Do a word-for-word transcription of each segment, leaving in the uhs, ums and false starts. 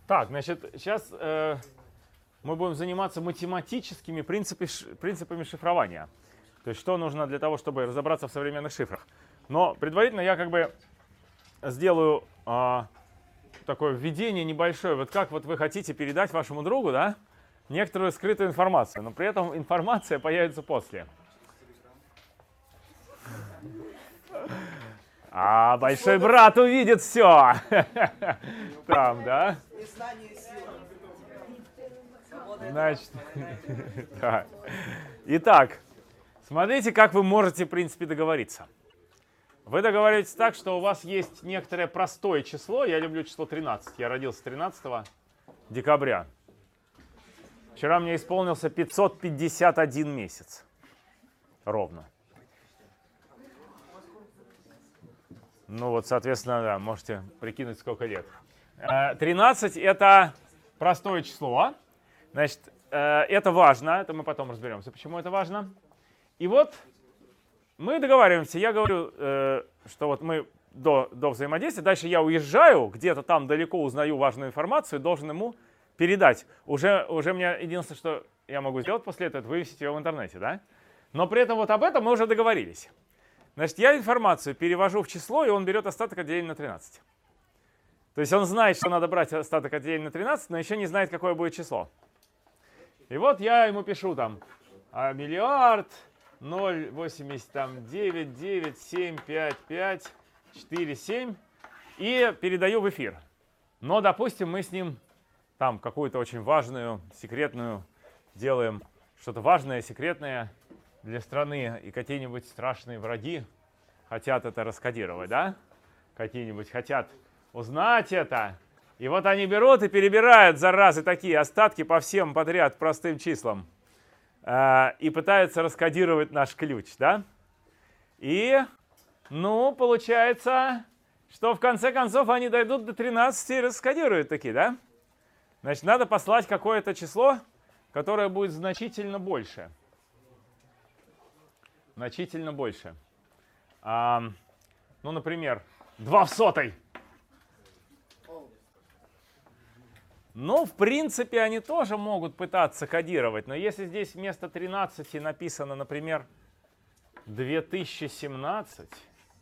Так, значит, сейчас э, мы будем заниматься математическими принципами, принципами шифрования. То есть что нужно для того, чтобы разобраться в современных шифрах. Но предварительно я как бы сделаю э, такое введение небольшое. Вот как вот вы хотите передать вашему другу, да, некоторую скрытую информацию, но при этом информация появится после. А большой брат увидит все. Там, да? Значит, да. Итак, смотрите, как вы можете, в принципе, договориться. Вы договариваетесь так, что у вас есть некоторое простое число. Я люблю число тринадцать. Я родился тринадцатого декабря. Вчера мне исполнился пятьсот пятьдесят один месяц. Ровно. Ну вот, соответственно, да, можете прикинуть, сколько лет. тринадцать — это простое число. Значит, это важно. Это мы потом разберемся, почему это важно. И вот мы договариваемся. Я говорю, что вот мы до, до взаимодействия. Дальше я уезжаю, где-то там далеко узнаю важную информацию, должен ему передать. Уже, уже мне единственное, что я могу сделать после этого, это вывесить ее в интернете, да? Но при этом вот об этом мы уже договорились. Значит, я информацию перевожу в число, и он берет остаток от деления на тринадцать. То есть он знает, что надо брать остаток от деления на тринадцать, но еще не знает, какое будет число. И вот я ему пишу там а, миллиард, ноль восемьдесят девять девять семь пять пять четыре семь и передаю в эфир. Но, допустим, мы с ним там какую-то очень важную, секретную делаем, что-то важное, секретное для страны, и какие-нибудь страшные враги хотят это раскодировать, да? Какие-нибудь хотят узнать это. И вот они берут и перебирают, заразы, такие остатки по всем подряд простым числам. Э, и пытаются раскодировать наш ключ, да? И, ну, получается, что в конце концов они дойдут до тринадцати и раскодируют такие, да? Значит, надо послать какое-то число, которое будет значительно больше. Значительно больше. А, ну, например, два в сотой. Ну, в принципе, они тоже могут пытаться кодировать. Но если здесь вместо тринадцати написано, например, две тысячи семнадцать.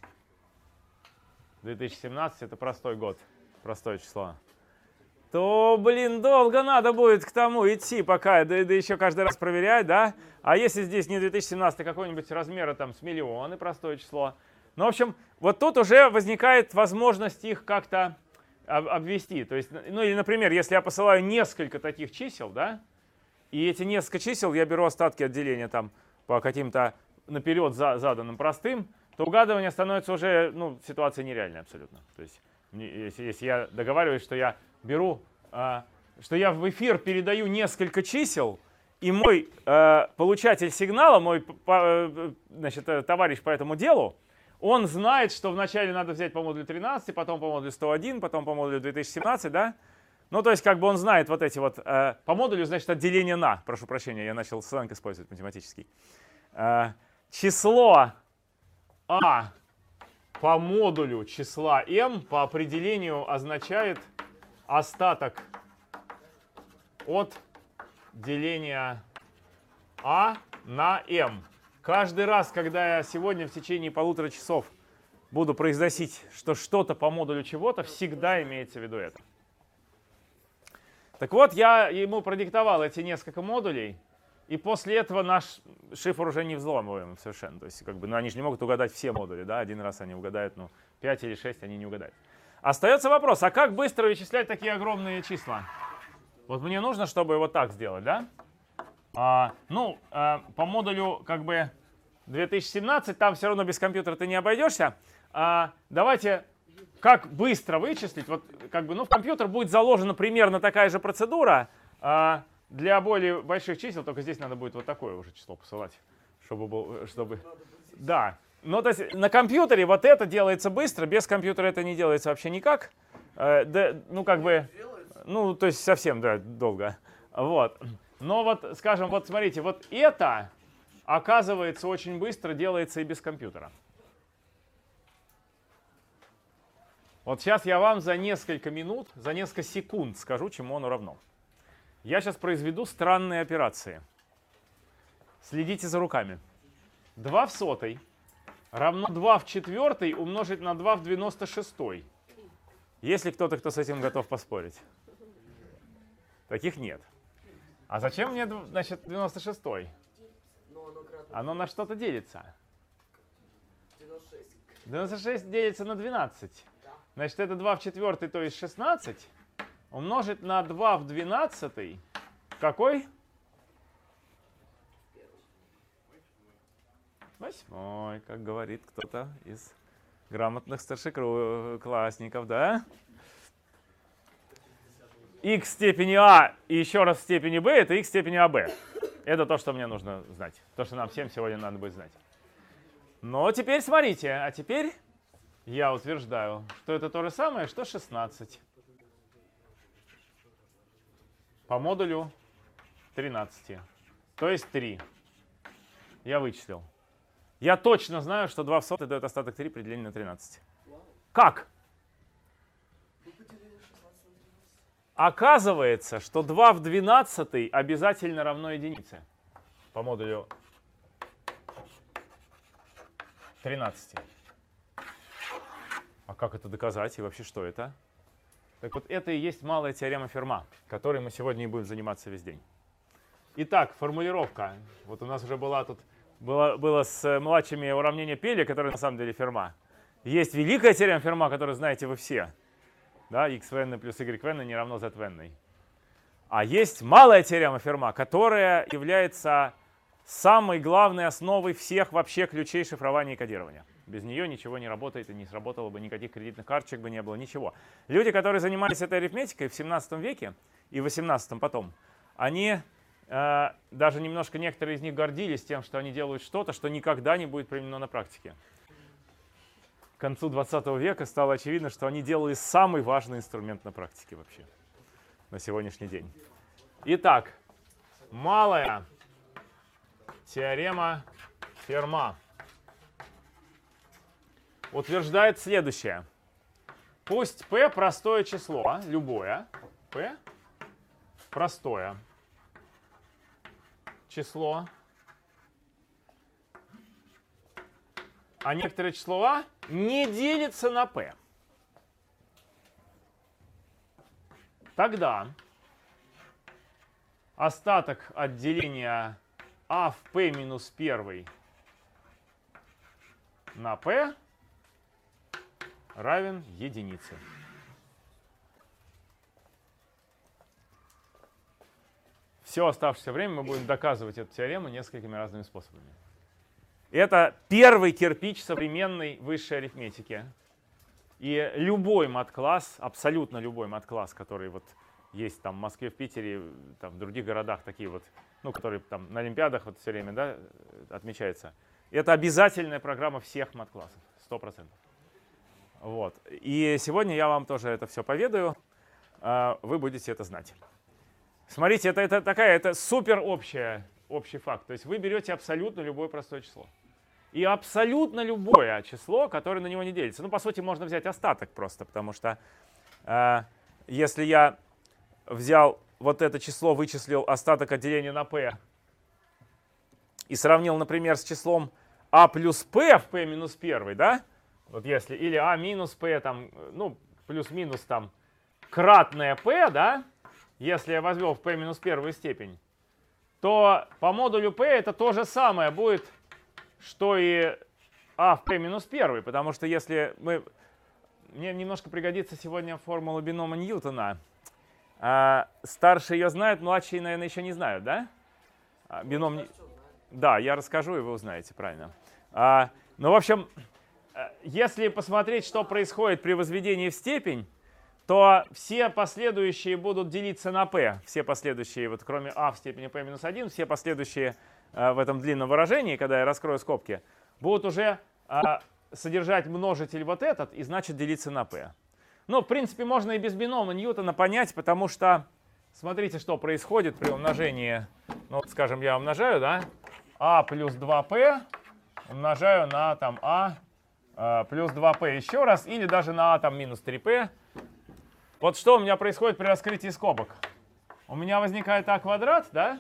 две тысячи семнадцать — это простой год, простое число. То, блин, долго надо будет к тому идти, пока, да, да еще каждый раз проверять, да? А если здесь не две тысячи семнадцать, а какой-нибудь размера там с миллионы, простое число. Ну, в общем, вот тут уже возникает возможность их как-то об обвести. То есть, ну, или, например, если я посылаю несколько таких чисел, да, и эти несколько чисел я беру остатки от деления там по каким-то наперед за заданным простым, то угадывание становится уже, ну, ситуация нереальная абсолютно. То есть, если, если я договариваюсь, что я беру, э, что я в эфир передаю несколько чисел, и мой э, получатель сигнала, мой по, значит, товарищ по этому делу, он знает, что вначале надо взять по модулю тринадцать, потом по модулю сто один, потом по модулю две тысячи семнадцать, да? Ну, то есть, как бы он знает вот эти вот, э, по модулю, значит, отделение на, прошу прощения, я начал сленг использовать математический. Э, число А по модулю числа m по определению означает остаток от деления А на m. Каждый раз, когда я сегодня в течение полутора часов буду произносить, что что-то по модулю чего-то, всегда имеется в виду это. Так вот, я ему продиктовал эти несколько модулей, и после этого наш шифр уже не взломываем совершенно. То есть, как бы, ну, они же не могут угадать все модули, да? Один раз они угадают, ну, пять или шесть они не угадают. Остается вопрос, а как быстро вычислять такие огромные числа? Вот мне нужно, чтобы вот так сделать, да? А, ну, а, по модулю, как бы, две тысячи семнадцать, там все равно без компьютера ты не обойдешься. А, давайте, как быстро вычислить? Вот, как бы, ну, в компьютер будет заложена примерно такая же процедура. А, для более больших чисел, только здесь надо будет вот такое уже число посылать, чтобы был, чтобы, да. Ну, то есть на компьютере вот это делается быстро, без компьютера это не делается вообще никак. Э, да, ну, как бы, ну, то есть совсем, да, долго. Вот. Но вот, скажем, вот смотрите, вот это, оказывается, очень быстро делается и без компьютера. Вот сейчас я вам за несколько минут, за несколько секунд скажу, чему оно равно. Я сейчас произведу странные операции. Следите за руками. два в сотой равно два в четвертой умножить на два в девяносто шестой. Есть ли кто-то, кто с этим готов поспорить? Таких нет. А зачем мне, значит, девяносто шестой? Оно на что-то делится. девяносто шесть делится на двенадцать. Значит, это два в четвертой, то есть шестнадцать, умножить на два в двенадцатой. Какой? Восьмой, как говорит кто-то из грамотных старшеклассников, да? Х в степени а и еще раз в степени b — это х в степени аб. Это то, что мне нужно знать. То, что нам всем сегодня надо будет знать. Но теперь смотрите, а теперь я утверждаю, что это то же самое, что шестнадцать по модулю тринадцати, то есть три. Я вычислил. Я точно знаю, что два в сотой дает остаток три при делении на тринадцать. Как? Оказывается, что два в двенадцатой обязательно равно единице по модулю тринадцати. А как это доказать и вообще что это? Так вот, это и есть малая теорема Ферма, которой мы сегодня и будем заниматься весь день. Итак, формулировка. Вот у нас уже была тут, было, было с младшими уравнение Пеля, которое на самом деле Ферма. Есть великая теорема Ферма, которую знаете вы все. Да, x в n плюс y в n не равно z в n. А есть малая теорема Ферма, которая является самой главной основой всех вообще ключей шифрования и кодирования. Без нее ничего не работает и не сработало бы, никаких кредитных карточек бы не было, ничего. Люди, которые занимались этой арифметикой в семнадцатом веке и в восемнадцатом потом, они э, даже немножко, некоторые из них гордились тем, что они делают что-то, что никогда не будет применено на практике. К концу двадцатого века стало очевидно, что они делали самый важный инструмент на практике вообще на сегодняшний день. Итак, малая теорема Ферма утверждает следующее. Пусть p простое число, любое, p простое число, а некоторое число а не делится на p. Тогда остаток от деления а в p минус один на p равен единице. Все оставшееся время мы будем доказывать эту теорему несколькими разными способами. Это первый кирпич современной высшей арифметики. И любой мат-класс, абсолютно любой мат-класс, который вот есть там в Москве, в Питере, там, в других городах, такие вот, ну, которые там на олимпиадах вот все время, да, отмечается, это обязательная программа всех мат-классов, сто процентов. Вот. И сегодня я вам тоже это все поведаю, вы будете это знать. Смотрите, это, это такая, это супер общая, общий факт. То есть вы берете абсолютно любое простое число. И абсолютно любое число, которое на него не делится. Ну, по сути, можно взять остаток просто, потому что э, если я взял вот это число, вычислил остаток от деления на p и сравнил, например, с числом а плюс p в p минус один, да? Вот если, или а минус p, там, ну, плюс-минус там, кратное p, да? Если я возвел в p минус первую степень, то по модулю p это то же самое будет, что и а в p минус один, потому что если мы... Мне немножко пригодится сегодня формула бинома Ньютона. А, старшие ее знают, младшие, наверное, еще не знают, да? А, бином... Да, я расскажу, и вы узнаете, правильно. А, ну, в общем, если посмотреть, что происходит при возведении в степень, то все последующие будут делиться на p. Все последующие, вот кроме а в степени p минус один, все последующие э, в этом длинном выражении, когда я раскрою скобки, будут уже э, содержать множитель вот этот и значит делиться на p. Ну, в принципе, можно и без бинома Ньютона понять, потому что смотрите, что происходит при умножении. Ну, вот, скажем, я умножаю, да, а плюс два p умножаю на там а э, плюс два пэ еще раз, или даже на а там минус три пэ. Вот что у меня происходит при раскрытии скобок. У меня возникает а квадрат, да?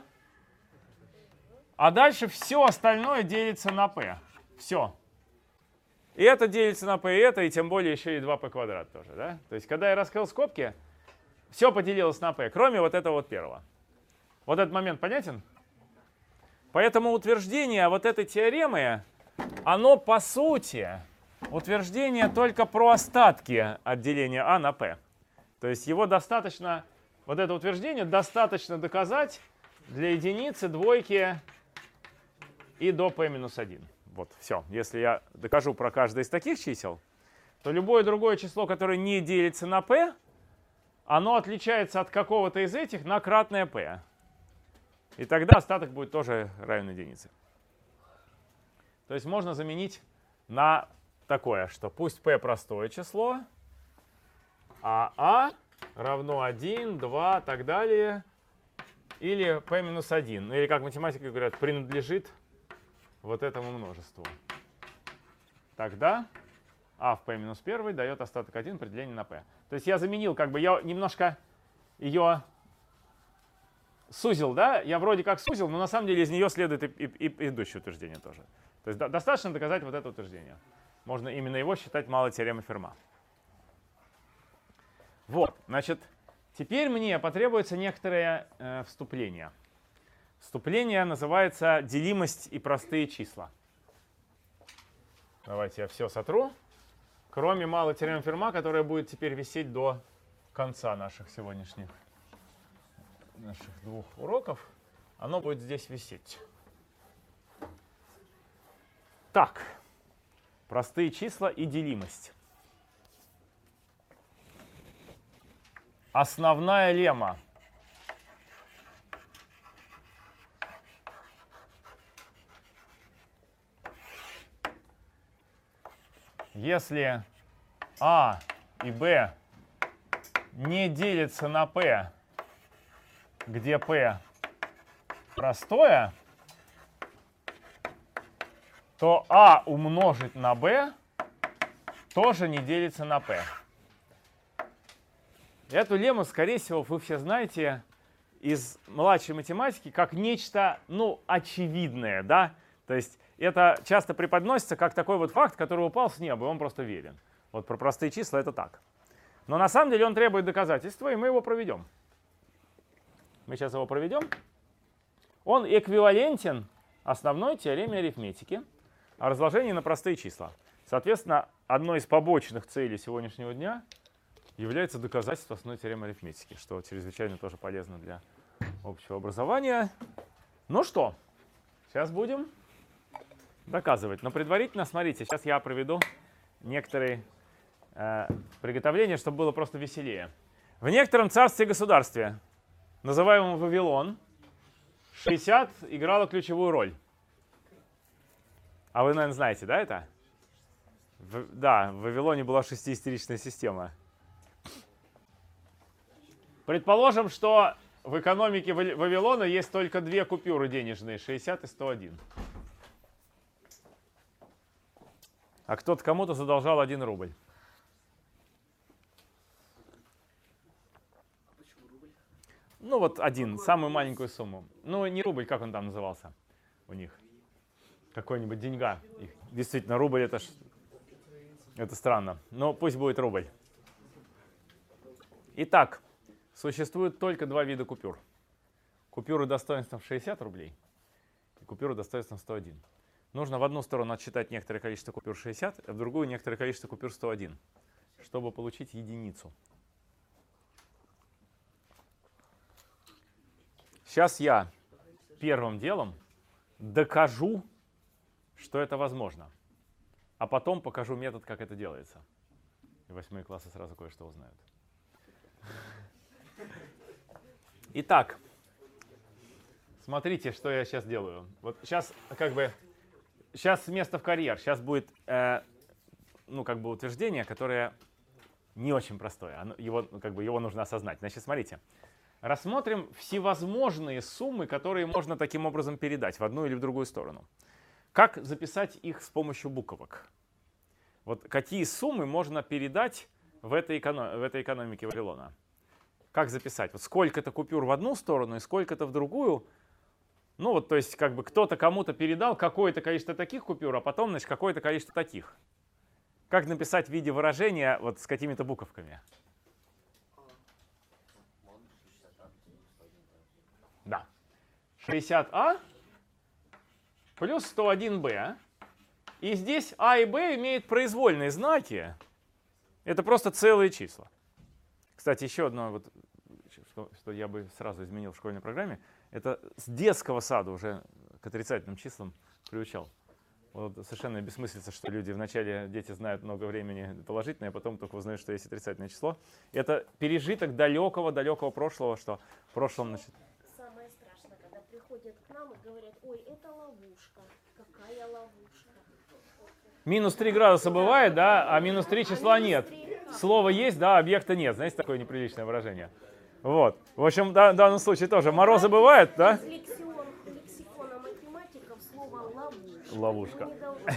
А дальше все остальное делится на p. Все. И это делится на p, и это, и тем более еще и два пэ квадрат тоже, да? То есть, когда я раскрыл скобки, все поделилось на p, кроме вот этого вот первого. Вот этот момент понятен? Поэтому утверждение вот этой теоремы, оно по сути утверждение только про остатки от деления а на p. То есть его достаточно, вот это утверждение достаточно доказать для единицы, двойки и до p минус один. Вот, все. Если я докажу про каждое из таких чисел, то любое другое число, которое не делится на p, оно отличается от какого-то из этих на кратное p. И тогда остаток будет тоже равен единице. То есть можно заменить на такое, что пусть p простое число, а а равно один, два, так далее, или p минус один. Ну или, как математики говорят, принадлежит вот этому множеству. Тогда а в p минус один дает остаток один при делении на p. То есть я заменил, как бы я немножко ее сузил, да? Я вроде как сузил, но на самом деле из нее следует и, и, и предыдущее утверждение тоже. То есть до, достаточно доказать вот это утверждение. Можно именно его считать малой теоремой Ферма. Вот, значит, теперь мне потребуется некоторое э, вступление. Вступление называется делимость и простые числа. Давайте я все сотру, кроме малой теоремы Ферма, которая будет теперь висеть до конца наших сегодняшних наших двух уроков. Оно будет здесь висеть. Так, простые числа и делимость. Основная лемма. Если а и b не делятся на p, где p простое, то а умножить на b тоже не делится на p. Эту лемму, скорее всего, вы все знаете из младшей математики как нечто, ну, очевидное, да? То есть это часто преподносится как такой вот факт, который упал с неба, и он просто верен. Вот про простые числа это так. Но на самом деле он требует доказательства, и мы его проведем. Мы сейчас его проведем. Он эквивалентен основной теореме арифметики о разложении на простые числа. Соответственно, одной из побочных целей сегодняшнего дня является доказательство основной теоремы арифметики, что чрезвычайно тоже полезно для общего образования. Ну что, сейчас будем доказывать. Но предварительно, смотрите, сейчас я проведу некоторые э, приготовления, чтобы было просто веселее. В некотором царстве и государстве, называемом Вавилон, шестьдесят играло ключевую роль. А вы, наверное, знаете, да, это? В, да, в Вавилоне была шестиистеричная система. Предположим, что в экономике Вавилона есть только две купюры денежные, шестьдесят и сто один. А кто-то кому-то задолжал один рубль. Ну вот один, самую маленькую сумму. Ну не рубль, как он там назывался у них? Какой-нибудь деньга. Их. Действительно, рубль это, ж, это странно. Но пусть будет рубль. Итак, существует только два вида купюр. Купюры достоинством шестьдесят рублей и купюры достоинством сто один. Нужно в одну сторону отсчитать некоторое количество купюр шестьдесят, а в другую некоторое количество купюр сто один, чтобы получить единицу. Сейчас я первым делом докажу, что это возможно, а потом покажу метод, как это делается. И восьмые классы сразу кое-что узнают. Итак, смотрите, что я сейчас делаю. Вот сейчас как бы сейчас место в карьер. Сейчас будет э, ну как бы утверждение, которое не очень простое. Оно, его как бы его нужно осознать. Значит, смотрите. Рассмотрим всевозможные суммы, которые можно таким образом передать в одну или в другую сторону. Как записать их с помощью буквок? Вот какие суммы можно передать в этой, эконом... в этой экономике Вавилона? Как записать? Вот сколько-то купюр в одну сторону и сколько-то в другую. Ну вот, то есть, как бы кто-то кому-то передал какое-то количество таких купюр, а потом, значит, какое-то количество таких. Как написать в виде выражения вот с какими-то буковками? Да. шестьдесят а плюс сто один бэ. И здесь а и b имеют произвольные знаки. Это просто целые числа. Кстати, еще одно, вот, что, что я бы сразу изменил в школьной программе, это с детского сада уже к отрицательным числам приучал. Вот совершенно бессмыслица, что люди вначале, дети знают много времени положительное, а потом только узнают, что есть отрицательное число. Это пережиток далекого-далекого прошлого, что в прошлом, значит... Самое страшное, когда приходят к нам и говорят: ой, это ловушка. Какая ловушка? Минус три градуса бывает, да, а минус три числа нет. Слово есть, да, объекта нет. Знаете, такое неприличное выражение. Вот. В общем, в данном случае тоже морозы бывают, да? Лексион, лексикона математиков слово Ловушка. ловушка.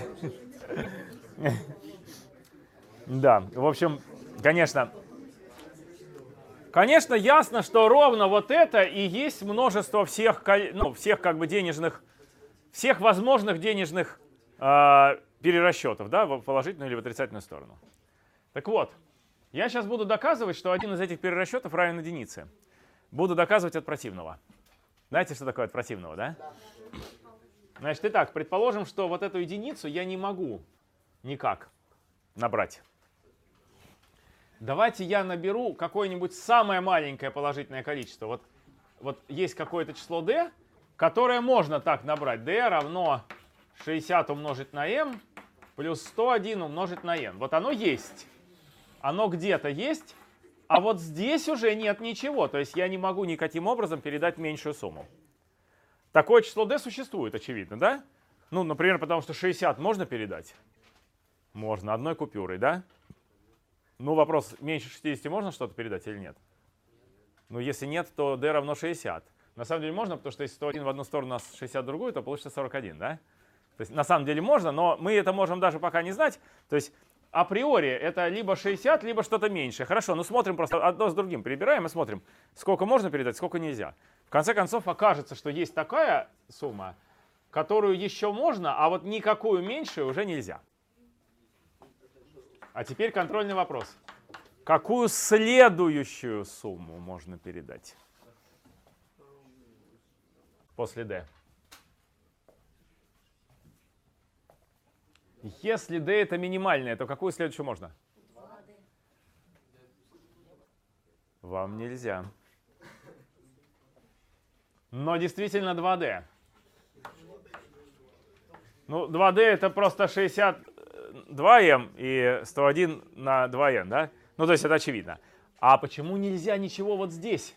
Да, в общем, конечно, конечно, ясно, что ровно вот это и есть множество всех, ну, всех как бы денежных, всех возможных денежных э, перерасчетов, да, в положительную или в отрицательную сторону. Так вот, я сейчас буду доказывать, что один из этих перерасчетов равен единице. Буду доказывать от противного. Знаете, что такое от противного, да? Значит, итак, предположим, что вот эту единицу я не могу никак набрать. Давайте я наберу какое-нибудь самое маленькое положительное количество. Вот, вот есть какое-то число d, которое можно так набрать. d равно шестьдесят умножить на m плюс сто один умножить на n. Вот оно есть. Оно где-то есть, а вот здесь уже нет ничего. То есть я не могу никаким образом передать меньшую сумму. Такое число d существует, очевидно, да? Ну, например, потому что шестьдесят можно передать? Можно, одной купюрой, да? Ну, вопрос, меньше шестидесяти можно что-то передать или нет? Ну, если нет, то d равно шестьдесят. На самом деле можно, потому что если сто один в одну сторону, а шестьдесят в другую, то получится сорок один, да? То есть на самом деле можно, но мы это можем даже пока не знать. То есть априори это либо шестьдесят, либо что-то меньшее. Хорошо, ну смотрим просто одно с другим, перебираем и смотрим, сколько можно передать, сколько нельзя. В конце концов окажется, что есть такая сумма, которую еще можно, а вот никакую меньшую уже нельзя. А теперь контрольный вопрос. Какую следующую сумму можно передать после d? Если d это минимальное, то какую следующую можно? Вам нельзя. Но действительно два d. Ну, два d это просто шестьдесят два эм и сто один на два эн, да? Ну, то есть это очевидно. А почему нельзя ничего вот здесь?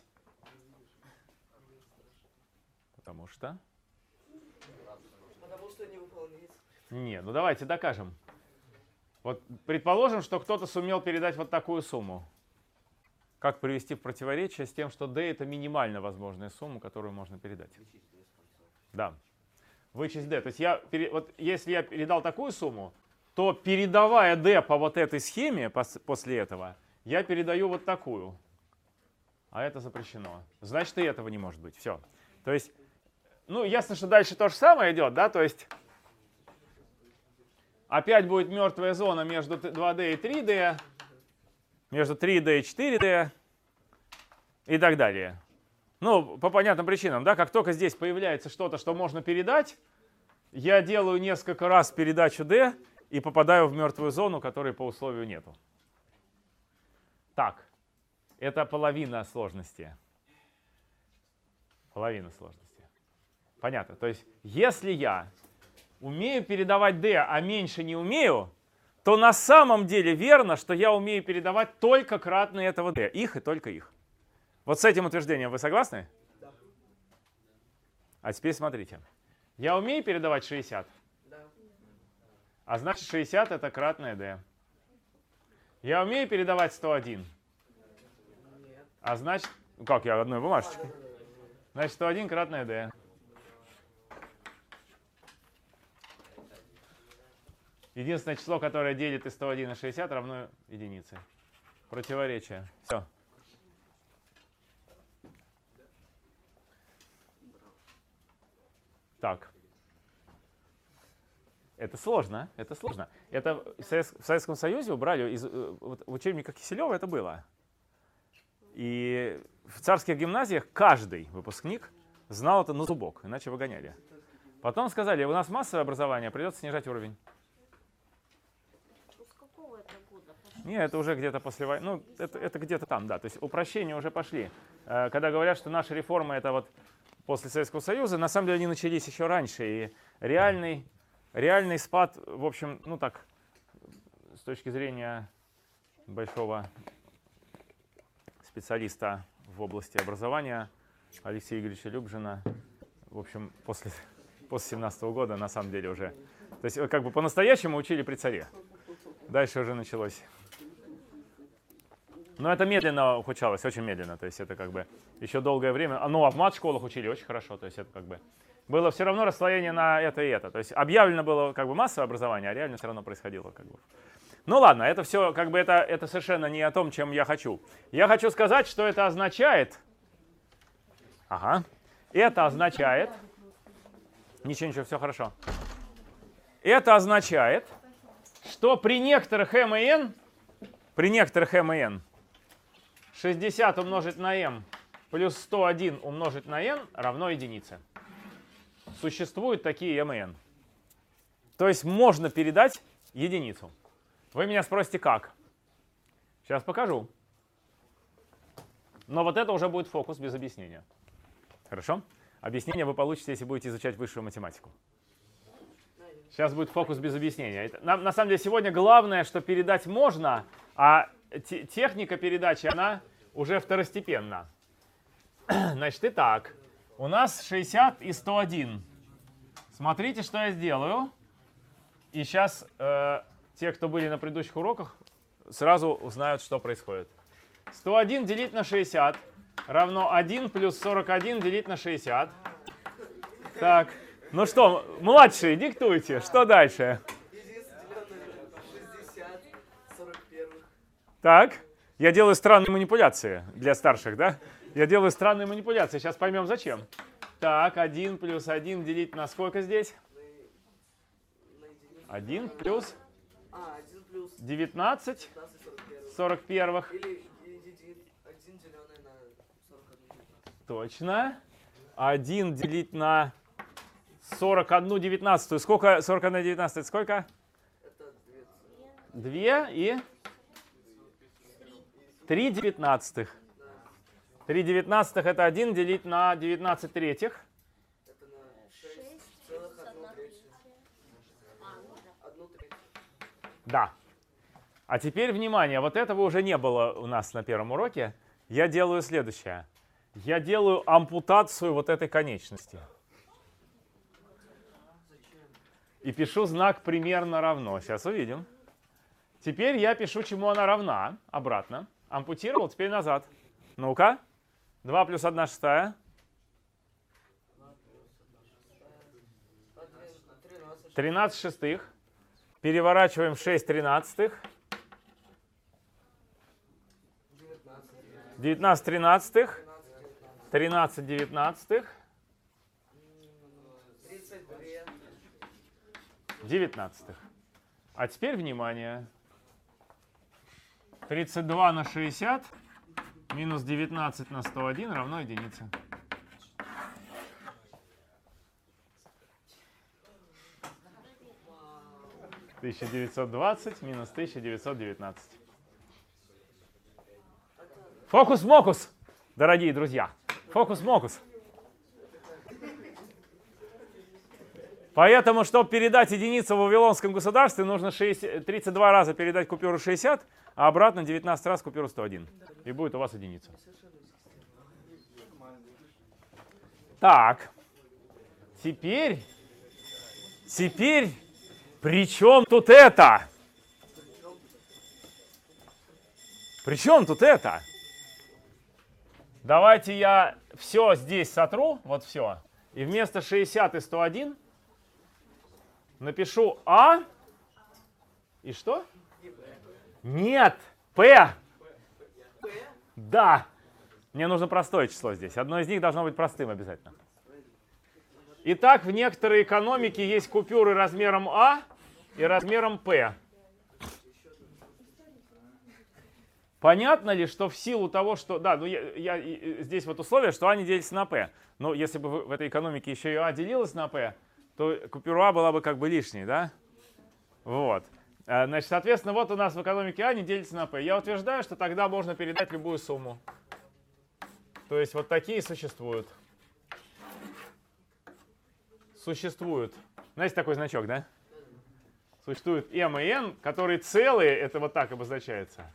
Потому что... Потому что не выполняется. Не, ну давайте докажем. Вот предположим, что кто-то сумел передать вот такую сумму. Как привести в противоречие с тем, что d это минимально возможная сумма, которую можно передать? Да. Вычесть d. То есть я, вот если я передал такую сумму, то передавая d по вот этой схеме после этого, я передаю вот такую. А это запрещено. Значит, и этого не может быть. Все. То есть, ну, ясно, что дальше то же самое идет, да? То есть, опять будет мертвая зона между два d и три d, между три d и четыре d и так далее. Ну, по понятным причинам, да? Как только здесь появляется что-то, что можно передать, я делаю несколько раз передачу d, и попадаю в мертвую зону, которой по условию нету. Так, это половина сложности. Половина сложности. Понятно. То есть, если я умею передавать d, а меньше не умею, то на самом деле верно, что я умею передавать только кратные этого d. Их и только их. Вот с этим утверждением вы согласны? Да. А теперь смотрите. Я умею передавать шестьдесят? А значит, шестьдесят это кратное d. Я умею передавать сто один? Нет. А значит, ну как я одной бумажечкой? Значит, сто один кратное d. Единственное число, которое делит и сто один, и шестьдесят, равно единице. Противоречие. Все. Так. Это сложно, это сложно. Это в Советском Союзе убрали, из, вот в учебниках Киселева это было. И в царских гимназиях каждый выпускник знал это на зубок, иначе выгоняли. Потом сказали, у нас массовое образование, придется снижать уровень. Ну, с какого это года пошло? Нет, это уже где-то после войны, ну, это, это где-то там, да. То есть упрощения уже пошли. Когда говорят, что наши реформы это вот после Советского Союза, на самом деле они начались еще раньше. И реальный, реальный спад, в общем, ну так, с точки зрения большого специалиста в области образования Алексея Игоревича Любжина, в общем, после, после семнадцатого года на самом деле уже. То есть как бы по-настоящему учили при царе. Дальше уже началось. Но это медленно ухудшалось, очень медленно. То есть это как бы еще долгое время. Ну, а в мат-школах учили очень хорошо. То есть это как бы было все равно расслоение на это и это. То есть объявлено было как бы массовое образование, а реально все равно происходило как бы. Ну ладно, это все как бы это, это совершенно не о том, чем я хочу. Я хочу сказать, что это означает. Ага. Это означает. Ничего, ничего, все хорошо. Это означает, что при некоторых m и n, при некоторых m и n, шестьдесят умножить на m плюс сто один умножить на n равно единице. Существуют такие m и n. То есть можно передать единицу. Вы меня спросите, как? Сейчас покажу. Но вот это уже будет фокус без объяснения. Хорошо? Объяснение вы получите, если будете изучать высшую математику. Сейчас будет фокус без объяснения. Это, на, на самом деле сегодня главное, что передать можно, а те, техника передачи, она уже второстепенна. Значит, итак, у нас шестьдесят и сто один. Смотрите, что я сделаю. И сейчас э, те, кто были на предыдущих уроках, сразу узнают, что происходит. сто один делить на шестьдесят равно один плюс сорок один делить на шестьдесят. Так, ну что, младшие, диктуйте, что дальше? шестьдесят, сорок первых. Так, я делаю странные манипуляции для старших, да? Я делаю странные манипуляции, сейчас поймем зачем. Так, один плюс один делить на сколько здесь? один плюс А, один плюс девятнадцать пятнадцать, сорок сорок первых. первых. Или один деленный на сорок один. Точно. один делить на сорок один девятнадцатую. Сколько? сорок один девятнадцатая это сколько? Это две. две и три девятнадцатых. три девятнадцатых это один делить на девятнадцать третьих. Это на шесть целых одну третью. Одну третью. Да. А теперь, внимание, вот этого уже не было у нас на первом уроке. Я делаю следующее. Я делаю ампутацию вот этой конечности. И пишу знак примерно равно. Сейчас увидим. Теперь я пишу, чему она равна. Обратно. Ампутировал, теперь назад. Ну-ка. два плюс одна шестая. тринадцать шестых. Переворачиваем шесть тринадцатых. девятнадцать тринадцатых. тринадцать девятнадцатых. тридцать две. девятнадцатых. А теперь внимание. тридцать два на шестьдесят минус девятнадцать на сто один равно единице. тысяча девятьсот двадцать минус тысяча девятьсот девятнадцать. Фокус-мокус, дорогие друзья. Фокус-мокус. Поэтому, чтобы передать единицу в Вавилонском государстве, нужно тридцать два раза передать купюру шестьдесят, а обратно девятнадцать раз купюру сто один. И будет у вас единица. Так. Теперь, теперь, при чем тут это? При чем тут это? Давайте я все здесь сотру, вот все, и вместо шестьдесят и сто один напишу А и что? Нет, P. Да. Мне нужно простое число здесь. Одно из них должно быть простым обязательно. Итак, в некоторой экономике есть купюры размером А и размером P. Понятно ли, что в силу того, что... Да, ну я, я, здесь вот условие, что А не делится на P. Но если бы в этой экономике еще и А делилась на P, то купюра А была бы как бы лишней, да? Вот. Значит, соответственно, вот у нас в экономике А не делится на P. Я утверждаю, что тогда можно передать любую сумму. То есть вот такие существуют. Существуют. Знаете такой значок, да? Существуют m и n, которые целые, это вот так обозначается.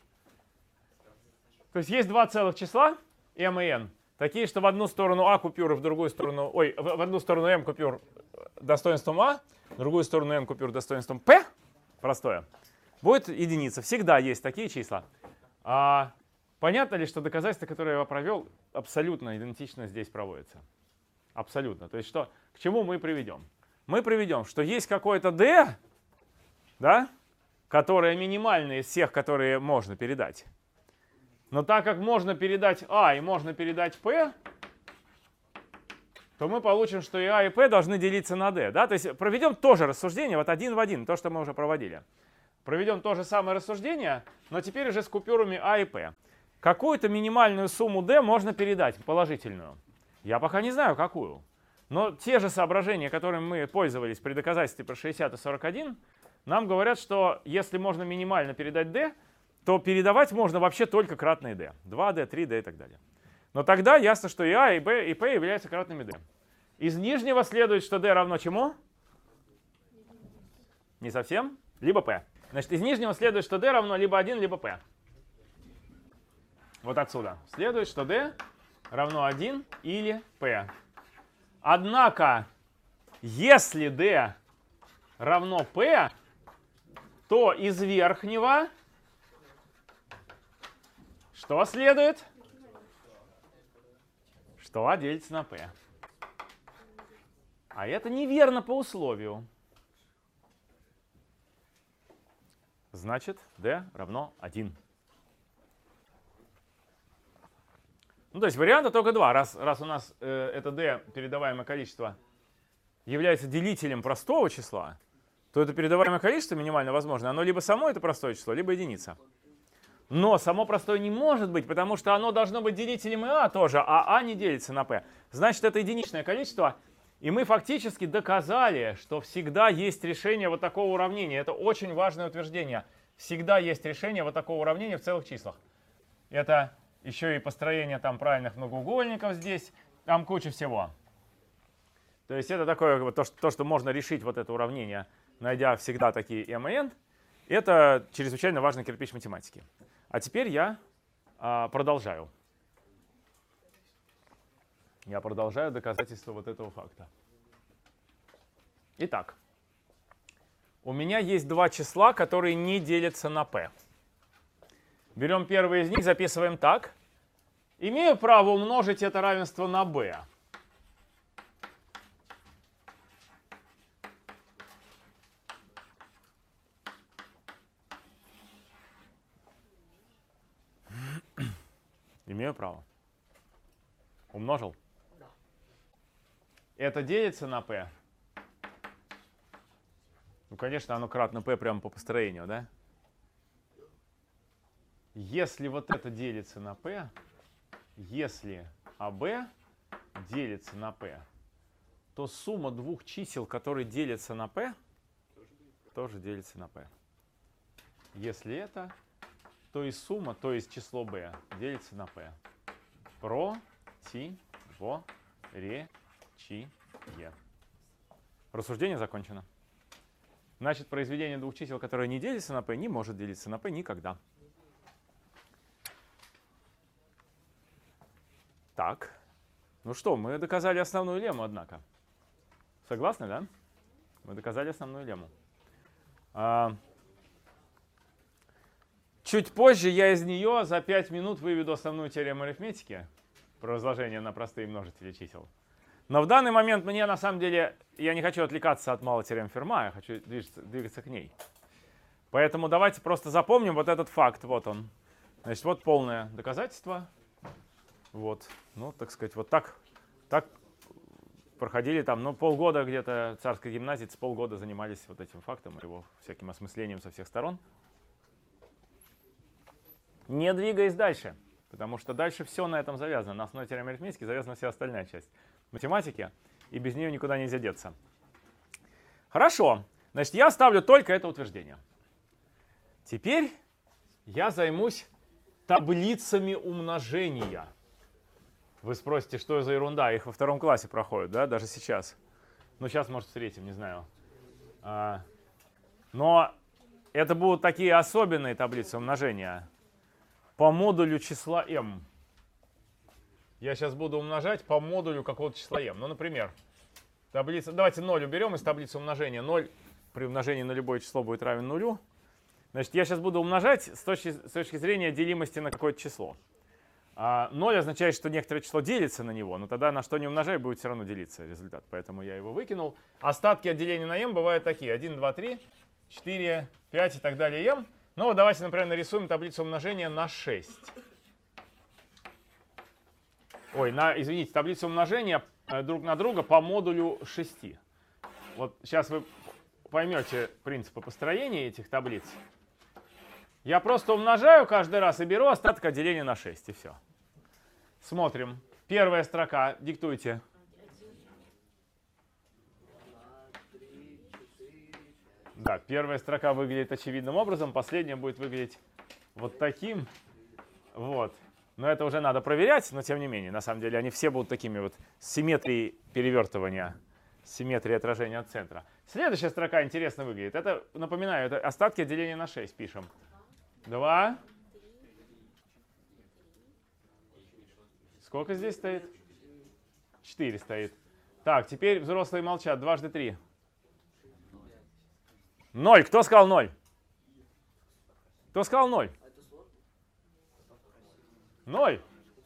То есть есть два целых числа, m и n, такие, что в одну сторону А купюры, в другую сторону, ой, в одну сторону m купюр достоинством А, в другую сторону n купюр достоинством P, простое, будет единица. Всегда есть такие числа. А понятно ли, что доказательство, которое я провел, абсолютно идентично здесь проводится? Абсолютно. То есть что, к чему мы приведем? Мы приведем, что есть какое-то d, да, которое минимальное из всех, которые можно передать. Но так как можно передать А и можно передать P, то мы получим, что и А, и P должны делиться на d. Да? То есть проведем тоже рассуждение, вот один в один, то, что мы уже проводили. Проведем то же самое рассуждение, но теперь уже с купюрами А и P. Какую-то минимальную сумму d можно передать, положительную. Я пока не знаю, какую. Но те же соображения, которыми мы пользовались при доказательстве про шестьдесят и сорок один, нам говорят, что если можно минимально передать d, то передавать можно вообще только кратные d. два d, три d и так далее. Но тогда ясно, что и А, и B, и P являются кратными d. Из нижнего следует, что d равно чему? Не совсем. Либо P. Значит, из нижнего следует, что d равно либо один, либо P. Вот отсюда. Следует, что d равно один или P. Однако, если d равно P, то из верхнего что следует? Что А делится на P. А это неверно по условию. Значит, d равно один. Ну, то есть варианта только два. Раз, раз у нас э, это d, передаваемое количество, является делителем простого числа, то это передаваемое количество минимально возможно, оно либо само это простое число, либо единица. Но само простое не может быть, потому что оно должно быть делителем и А тоже, а А не делится на P. Значит, это единичное количество. И мы фактически доказали, что всегда есть решение вот такого уравнения. Это очень важное утверждение. Всегда есть решение вот такого уравнения в целых числах. Это еще и построение там правильных многоугольников здесь, там куча всего. То есть это такое, вот то, что, то, что можно решить вот это уравнение, найдя всегда такие m и n. Это чрезвычайно важный кирпич математики. А теперь я а, продолжаю. Я продолжаю доказательство вот этого факта. Итак, у меня есть два числа, которые не делятся на p. Берем первый из них, записываем так. Имею право умножить это равенство на b. Имею право. Умножил? Да. Это делится на p? Ну, конечно, оно кратно p прямо по построению, да? Если вот это делится на p, если а b делится на p, то сумма двух чисел, которые делятся на p, тоже делится на p. Если это, то и сумма, то есть число b, делится на p. Противоречие. Рассуждение закончено. Значит, произведение двух чисел, которые не делятся на p, не может делиться на p никогда. Так, ну что, мы доказали основную лемму, однако. Согласны, да? Мы доказали основную лемму. А, чуть позже я из нее за пять минут выведу основную теорему арифметики про разложение на простые множители чисел. Но в данный момент мне, на самом деле, я не хочу отвлекаться от малой теоремы Ферма, я хочу двигаться, двигаться к ней. Поэтому давайте просто запомним вот этот факт. Вот он. Значит, вот полное доказательство. Вот. Ну, так сказать, вот так, так проходили там, ну, полгода где-то в царской гимназии, с полгода занимались вот этим фактом, его всяким осмыслением со всех сторон. Не двигаясь дальше, потому что дальше все на этом завязано. На основе теоремы арифметики завязана вся остальная часть математики, и без нее никуда нельзя деться. Хорошо. Значит, я ставлю только это утверждение. Теперь я займусь таблицами умножения. Вы спросите, что за ерунда? Их во втором классе проходят, да, даже сейчас. Ну, сейчас, может, в третьем, не знаю. А, но это будут такие особенные таблицы умножения по модулю числа m. Я сейчас буду умножать по модулю какого-то числа m. Ну, например, таблица, давайте ноль уберем из таблицы умножения. ноль при умножении на любое число будет равен нулю. Значит, я сейчас буду умножать с точки, с точки зрения делимости на какое-то число. А ноль означает, что некоторое число делится на него, но тогда на что не умножай, будет все равно делиться результат. Поэтому я его выкинул. Остатки от деления на m бывают такие. один, два, три, четыре, пять и так далее m. Ну вот давайте, например, нарисуем таблицу умножения на шесть. Ой, на, извините, таблицу умножения друг на друга по модулю шести. Вот сейчас вы поймете принципы построения этих таблиц. Я просто умножаю каждый раз и беру остаток от деления на шесть, и все. Смотрим. Первая строка. Диктуйте. Да, первая строка выглядит очевидным образом, последняя будет выглядеть вот таким. Вот. Но это уже надо проверять, но тем не менее, на самом деле, они все будут такими вот с симметрией перевертывания, симметрией отражения от центра. Следующая строка интересно выглядит. Это, напоминаю, это остатки от деления на шесть пишем. два. Сколько здесь стоит? четыре стоит. Так, теперь взрослые молчат. Дважды три. ноль. Кто сказал ноль? Кто сказал ноль? ноль.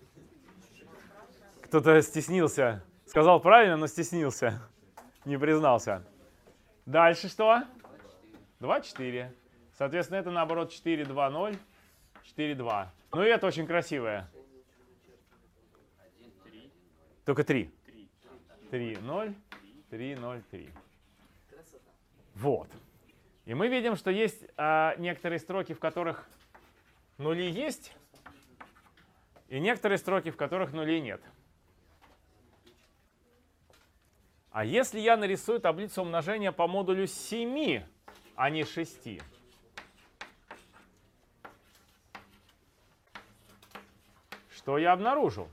Кто-то стеснился. Сказал правильно, но стеснился. Не признался. Дальше что? два, четыре. Соответственно, это наоборот четыре, два, ноль, четыре, два. Ну и это очень красивое. Только три. три, ноль, три, ноль, три. Вот. И мы видим, что есть а, некоторые строки, в которых нули есть, и некоторые строки, в которых нулей нет. А если я нарисую таблицу умножения по модулю семи, а не шести, что я обнаружу?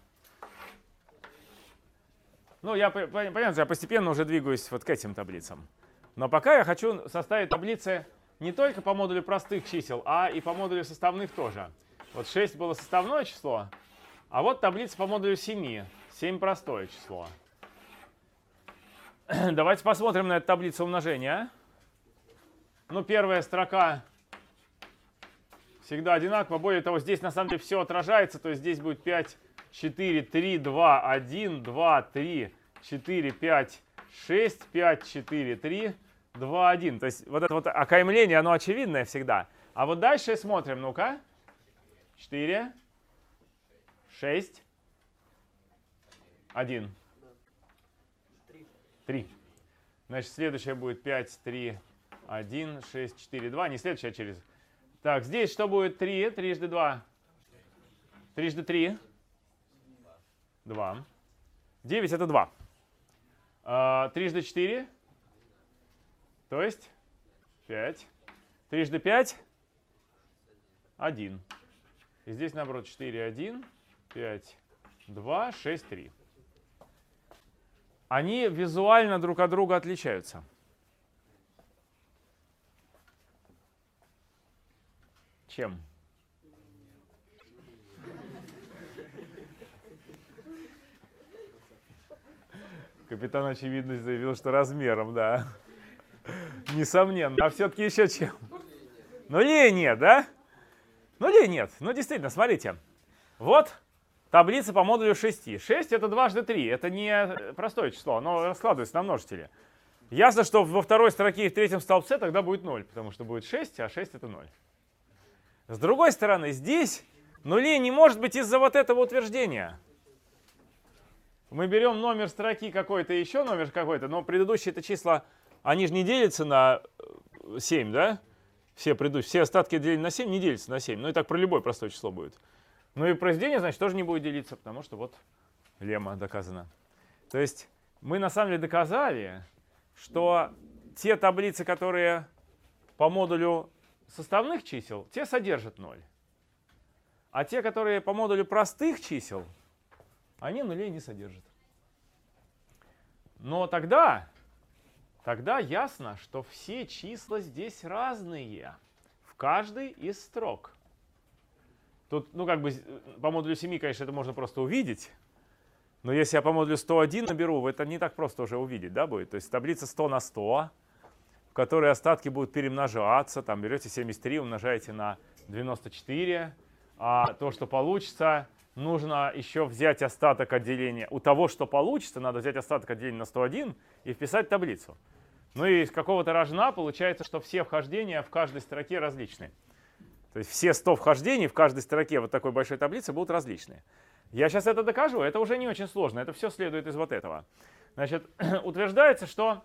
Ну, я, понятно, я постепенно уже двигаюсь вот к этим таблицам. Но пока я хочу составить таблицы не только по модулю простых чисел, а и по модулю составных тоже. Вот шесть было составное число, а вот таблица по модулю семи. семь простое число. Давайте посмотрим на эту таблицу умножения. Ну, первая строка всегда одинакова. Более того, здесь на самом деле все отражается. То есть здесь будет пять, четыре, три, два, один, два, три, четыре, пять, шесть, пять, четыре, три, два, один. То есть вот это вот окаймление, оно очевидное всегда. А вот дальше смотрим, ну-ка. четыре, шесть, один. три. Значит, следующее будет пять, три, один, шесть, четыре, два. Не следующее, а через. Так, здесь что будет? три, трижды два. Трижды три. два. девять это два. А, трижды четыре. То есть пять. Трижды пять. один. И здесь, наоборот, четыре, один, пять, два, шесть, три. Они визуально друг от друга отличаются. Чем? Капитан очевидность заявил, что размером, да. Несомненно. А все-таки еще чем? Нулей нет, да? Нулей нет. Ну, действительно, смотрите. Вот таблица по модулю шести. шесть это дважды три. Это не простое число, оно раскладывается на множители. Ясно, что во второй строке и в третьем столбце тогда будет ноль, потому что будет шесть, а шесть это ноль. С другой стороны, здесь нулей не может быть из-за вот этого утверждения. Мы берем номер строки какой-то, еще номер какой-то, но предыдущие-то числа, они же не делятся на семь, да? Все предыдущие, все остатки деления на семь не делятся на семь. Ну и так про любое простое число будет. Ну и произведение, значит, тоже не будет делиться, потому что вот лемма доказана. То есть мы на самом деле доказали, что те таблицы, которые по модулю составных чисел, те содержат ноль. А те, которые по модулю простых чисел, они нулей не содержат. Но тогда, тогда ясно, что все числа здесь разные в каждой из строк. Тут, ну, как бы, по модулю семи, конечно, это можно просто увидеть. Но если я по модулю сто один наберу, это не так просто уже увидеть, да, будет? То есть таблица сто на сто, в которой остатки будут перемножаться. Там берете семьдесят три, умножаете на девяносто четыре. А то, что получится, нужно еще взять остаток отделения. У того, что получится, надо взять остаток отделения на сто один и вписать в таблицу. Ну и из какого-то рожна получается, что все вхождения в каждой строке различны. То есть все сто вхождений в каждой строке вот такой большой таблицы будут различные. Я сейчас это докажу, это уже не очень сложно, это все следует из вот этого. Значит, утверждается, что,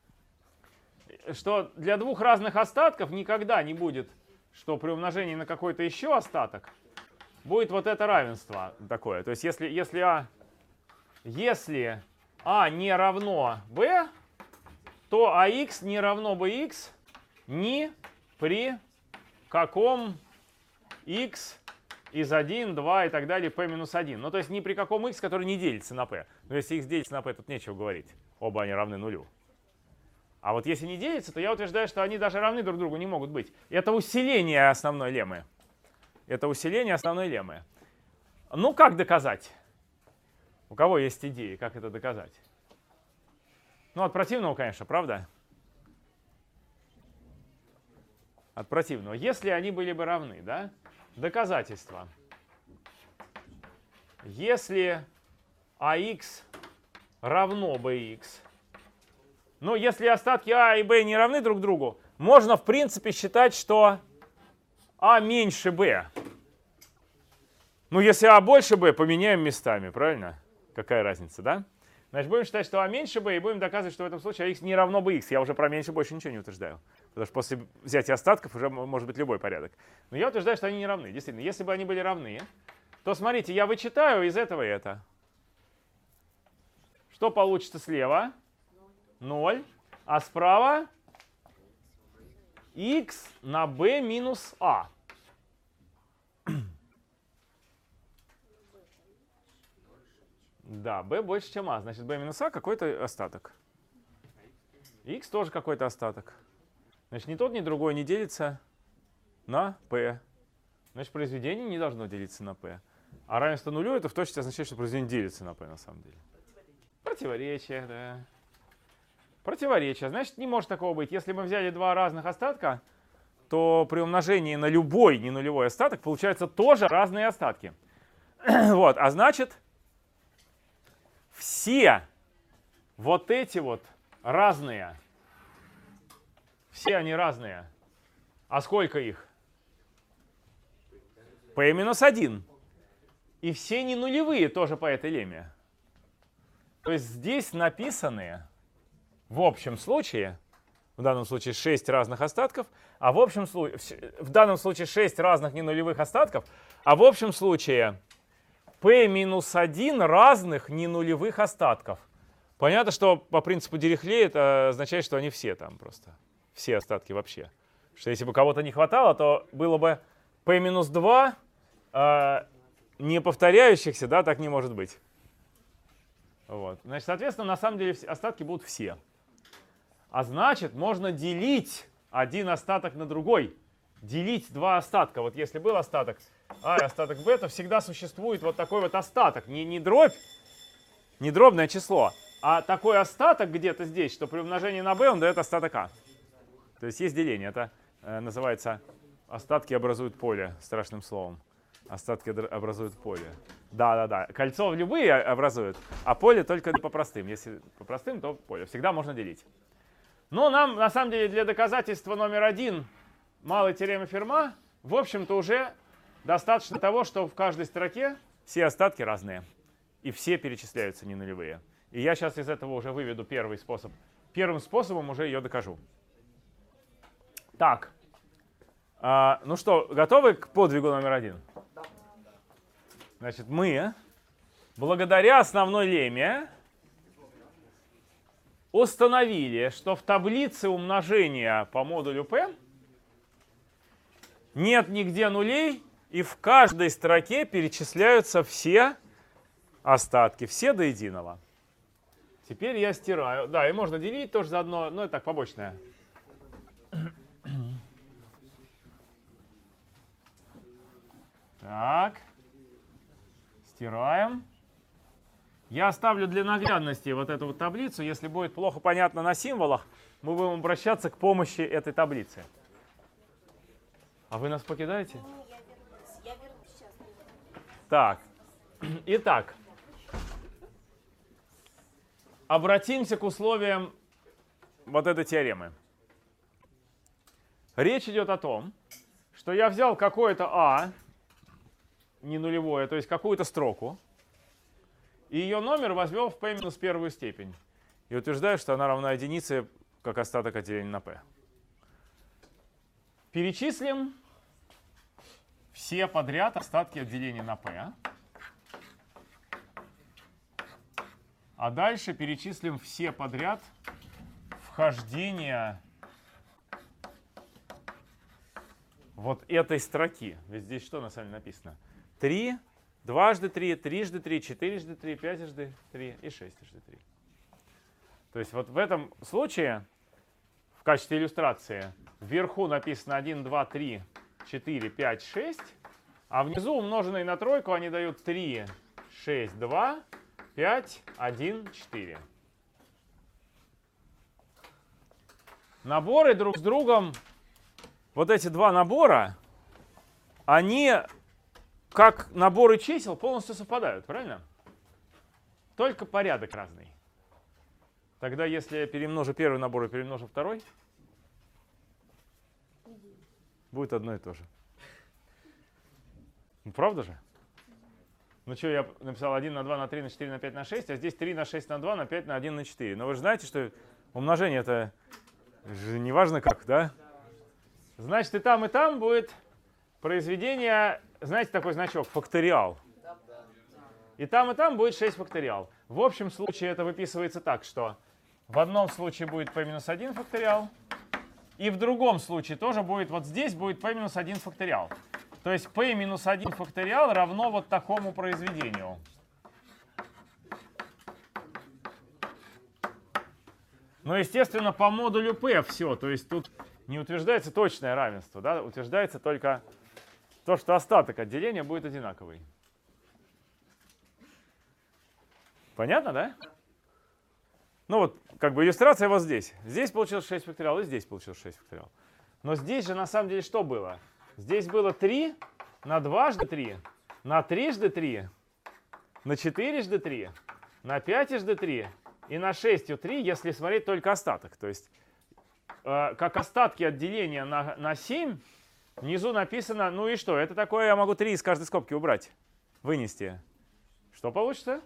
что для двух разных остатков никогда не будет, что при умножении на какой-то еще остаток будет вот это равенство такое. То есть если, если, а, если а не равно b, то ax не равно bx ни при каком x из один, два и так далее p минус один. Ну, то есть ни при каком x, который не делится на p. Но если x делится на p, тут нечего говорить. Оба они равны нулю. А вот если не делится, то я утверждаю, что они даже равны друг другу не могут быть. Это усиление основной леммы. Это усиление основной леммы. Ну, как доказать? У кого есть идеи, как это доказать? Ну, от противного, конечно, правда? От противного. Если они были бы равны, да? Доказательство. Если ax равно bx, ну, если остатки а и b не равны друг другу, можно, в принципе, считать, что а меньше b. Ну, если а больше b, поменяем местами, правильно? Какая разница, да? Значит, будем считать, что а меньше b, и будем доказывать, что в этом случае x не равно bx. Я уже про меньше больше ничего не утверждаю. Потому что после взятия остатков уже может быть любой порядок. Но я утверждаю, что они не равны. Действительно, если бы они были равны, то смотрите, я вычитаю из этого это. Что получится слева? ноль. А справа x на b минус a. Да, b больше, чем a. Значит, b минус a какой-то остаток. X тоже какой-то остаток. Значит, ни тот, ни другой не делится на p. Значит, произведение не должно делиться на p. А равенство нулю — это в точности означает, что произведение делится на p на самом деле. Противоречие, да. Противоречие. Значит, не может такого быть. Если мы взяли два разных остатка, то при умножении на любой ненулевой остаток получаются тоже разные остатки. Вот. А значит, все вот эти вот разные, все они разные. А сколько их? p минус один. И все не нулевые тоже по этой лемме. То есть здесь написаны в общем случае, в данном случае шесть разных остатков, а в общем случае, в данном случае шесть разных ненулевых остатков, а в общем случае p минус один разных ненулевых остатков. Понятно, что по принципу Дирихле это означает, что они все там просто. Все остатки вообще. Что если бы кого-то не хватало, то было бы p минус два э, не повторяющихся, да, так не может быть. Вот. Значит, соответственно, на самом деле остатки будут все. А значит, можно делить один остаток на другой. Делить два остатка. Вот если был остаток а и остаток b, то всегда существует вот такой вот остаток. Не, не дробь, не дробное число, а такой остаток где-то здесь, что при умножении на b он дает остаток а. То есть есть деление. Это э, называется остатки образуют поле, страшным словом. Остатки образуют поле. Да-да-да. Кольцо любые образуют, а поле только по простым. Если по простым, то поле. Всегда можно делить. Но нам, на самом деле, для доказательства номер один малой теоремы Ферма, в общем-то, уже достаточно того, что в каждой строке все остатки разные. И все перечисляются не нулевые. И я сейчас из этого уже выведу первый способ. Первым способом уже ее докажу. Так. А, ну что, готовы к подвигу номер один? Значит, мы, благодаря основной лемме, установили, что в таблице умножения по модулю P нет нигде нулей, и в каждой строке перечисляются все остатки, все до единого. Теперь я стираю. Да, и можно делить тоже заодно, но это так, побочное. Так. Стираем. Я оставлю для наглядности вот эту вот таблицу. Если будет плохо понятно на символах, мы будем обращаться к помощи этой таблицы. А вы нас покидаете? Я вернусь, я вернусь сейчас. Так. Итак. Обратимся к условиям вот этой теоремы. Речь идет о том, что я взял какое-то А, не нулевое, то есть какую-то строку, и ее номер возвел в p минус первую степень. И утверждаю, что она равна единице, как остаток от деления на p. Перечислим все подряд остатки от деления на p. А дальше перечислим все подряд вхождения вот этой строки. Ведь здесь что на самом деле написано? три, дважды три, трижды три, четырежды три, пятижды три и шестижды три. То есть вот в этом случае, в качестве иллюстрации, вверху написано один, два, три, четыре, пять, шесть, а внизу умноженные на тройку они дают три, шесть, два, пять, один, четыре. Наборы друг с другом, вот эти два набора, они как наборы чисел полностью совпадают, правильно? Только порядок разный. Тогда если я перемножу первый набор и перемножу второй, будет одно и то же. Ну, правда же? Ну что, я написал один на два, на три, на четыре, на пять, на шесть, а здесь три на шесть, на два, на пять, на один, на четыре. Но вы же знаете, что умножение это же не важно как, да? Значит, и там, и там будет произведение, знаете, такой значок, факториал. И там, и там будет шесть факториал. В общем случае это выписывается так, что в одном случае будет p минус один факториал, и в другом случае тоже будет, вот здесь будет p минус один факториал. То есть p минус один факториал равно вот такому произведению. Но, естественно, по модулю p все. То есть тут не утверждается точное равенство, да? Утверждается только то, что остаток от деления будет одинаковый. Понятно, да? Ну вот, как бы иллюстрация вот здесь. Здесь получилось шесть факториал, и здесь получилось шесть факториал. Но здесь же на самом деле что было? Здесь было три на дважды три, на трижды три, на четырежды три, на пятижды три и на шестью три, если смотреть только остаток. То есть, э, как остатки от деления на, на семь, внизу написано, ну и что? Это такое, я могу три из каждой скобки убрать, вынести. Что получится?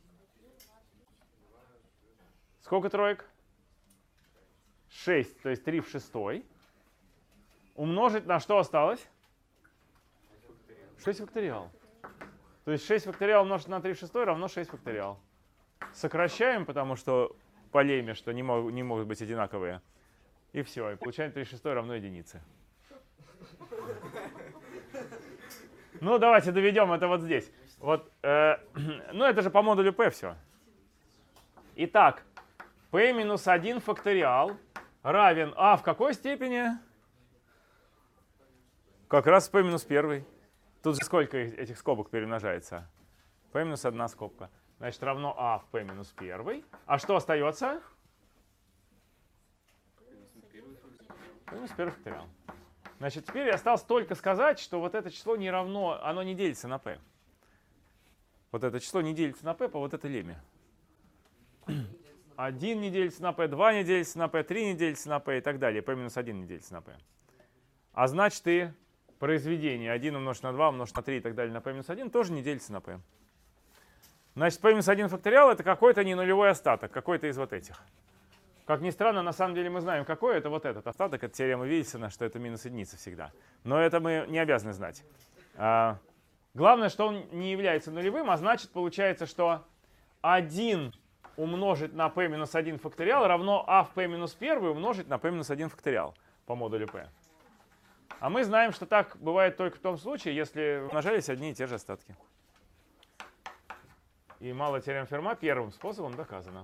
Сколько троек? шесть, то есть три в шестой. Умножить на что осталось? шесть факториал. То есть шесть факториал умножить на три в шестой равно шесть факториал. Сокращаем, потому что по лемме, что не, мог, не могут быть одинаковые. И все. И получаем три в шестой равно единице. Ну, давайте доведем это вот здесь. Вот, э, ну, это же по модулю p все. Итак, p минус один факториал равен а в какой степени? Как раз p минус один. Тут же сколько этих скобок перемножается? P минус одна скобка. Значит, равно а в p минус один. А что остается? P минус один факториал. Значит, теперь осталось только сказать, что вот это число не равно, оно не делится на p. Вот это число не делится на p по вот этой лемме. один не делится на p, два не делится на p, три не делится на p и так далее. p минус один не делится на p. А значит и произведение один умножить на два умножить на три и так далее на p минус один тоже не делится на p. Значит, p минус один факториал это какой-то ненулевой остаток, какой-то из вот этих. Как ни странно, на самом деле мы знаем, какой это вот этот остаток. Это теорема Вильсона, что это минус единица всегда. Но это мы не обязаны знать. А, главное, что он не является нулевым, а значит, получается, что один умножить на p минус один факториал равно а в p минус один умножить на p минус один факториал по модулю p. А мы знаем, что так бывает только в том случае, если умножались одни и те же остатки. И малая теорема Ферма первым способом доказана.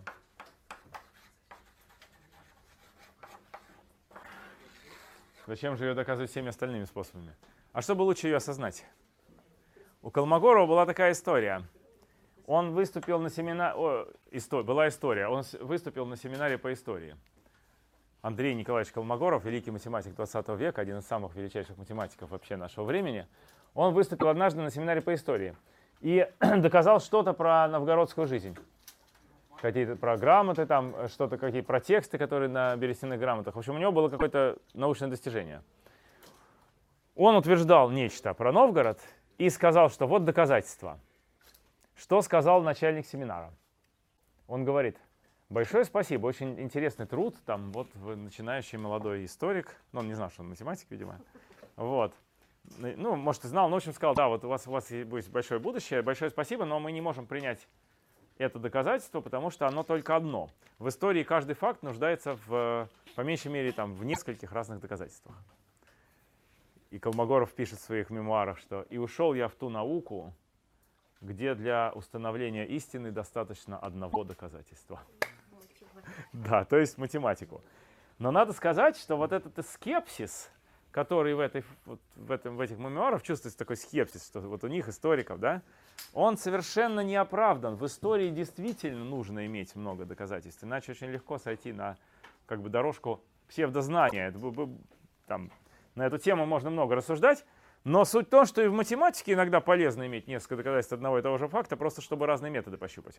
Зачем же ее доказывать всеми остальными способами? А чтобы лучше ее осознать? У Колмогорова была такая история. Он выступил на семинаре... О, истор... Была история. Он выступил на семинаре по истории. Андрей Николаевич Колмогоров, великий математик двадцатого века, один из самых величайших математиков вообще нашего времени, он выступил однажды на семинаре по истории и доказал что-то про новгородскую жизнь. Какие-то про грамоты, там что-то, какие про тексты, которые на берестяных грамотах. В общем, у него было какое-то научное достижение. Он утверждал нечто про Новгород и сказал, что вот доказательства. Что сказал начальник семинара? Он говорит: большое спасибо, очень интересный труд, там вот вы начинающий молодой историк, ну он не знал, что он математик, видимо, вот. Ну, может, и знал, но в общем сказал: да, вот у вас, у вас будет большое будущее, большое спасибо, но мы не можем принять это доказательство, потому что оно только одно. В истории каждый факт нуждается в, по меньшей мере, там, в нескольких разных доказательствах. И Колмогоров пишет в своих мемуарах, что «и ушел я в ту науку, где для установления истины достаточно одного доказательства». Да, то есть математику. Но надо сказать, что вот этот скепсис, который в, этой, вот в, этом, в этих мемуарах чувствуется, такой скепсис, что вот у них, историков, да, он совершенно не оправдан. В истории действительно нужно иметь много доказательств, иначе очень легко сойти на как бы, дорожку псевдознания. Это, там, на эту тему можно много рассуждать, но суть в том, что и в математике иногда полезно иметь несколько доказательств одного и того же факта, просто чтобы разные методы пощупать.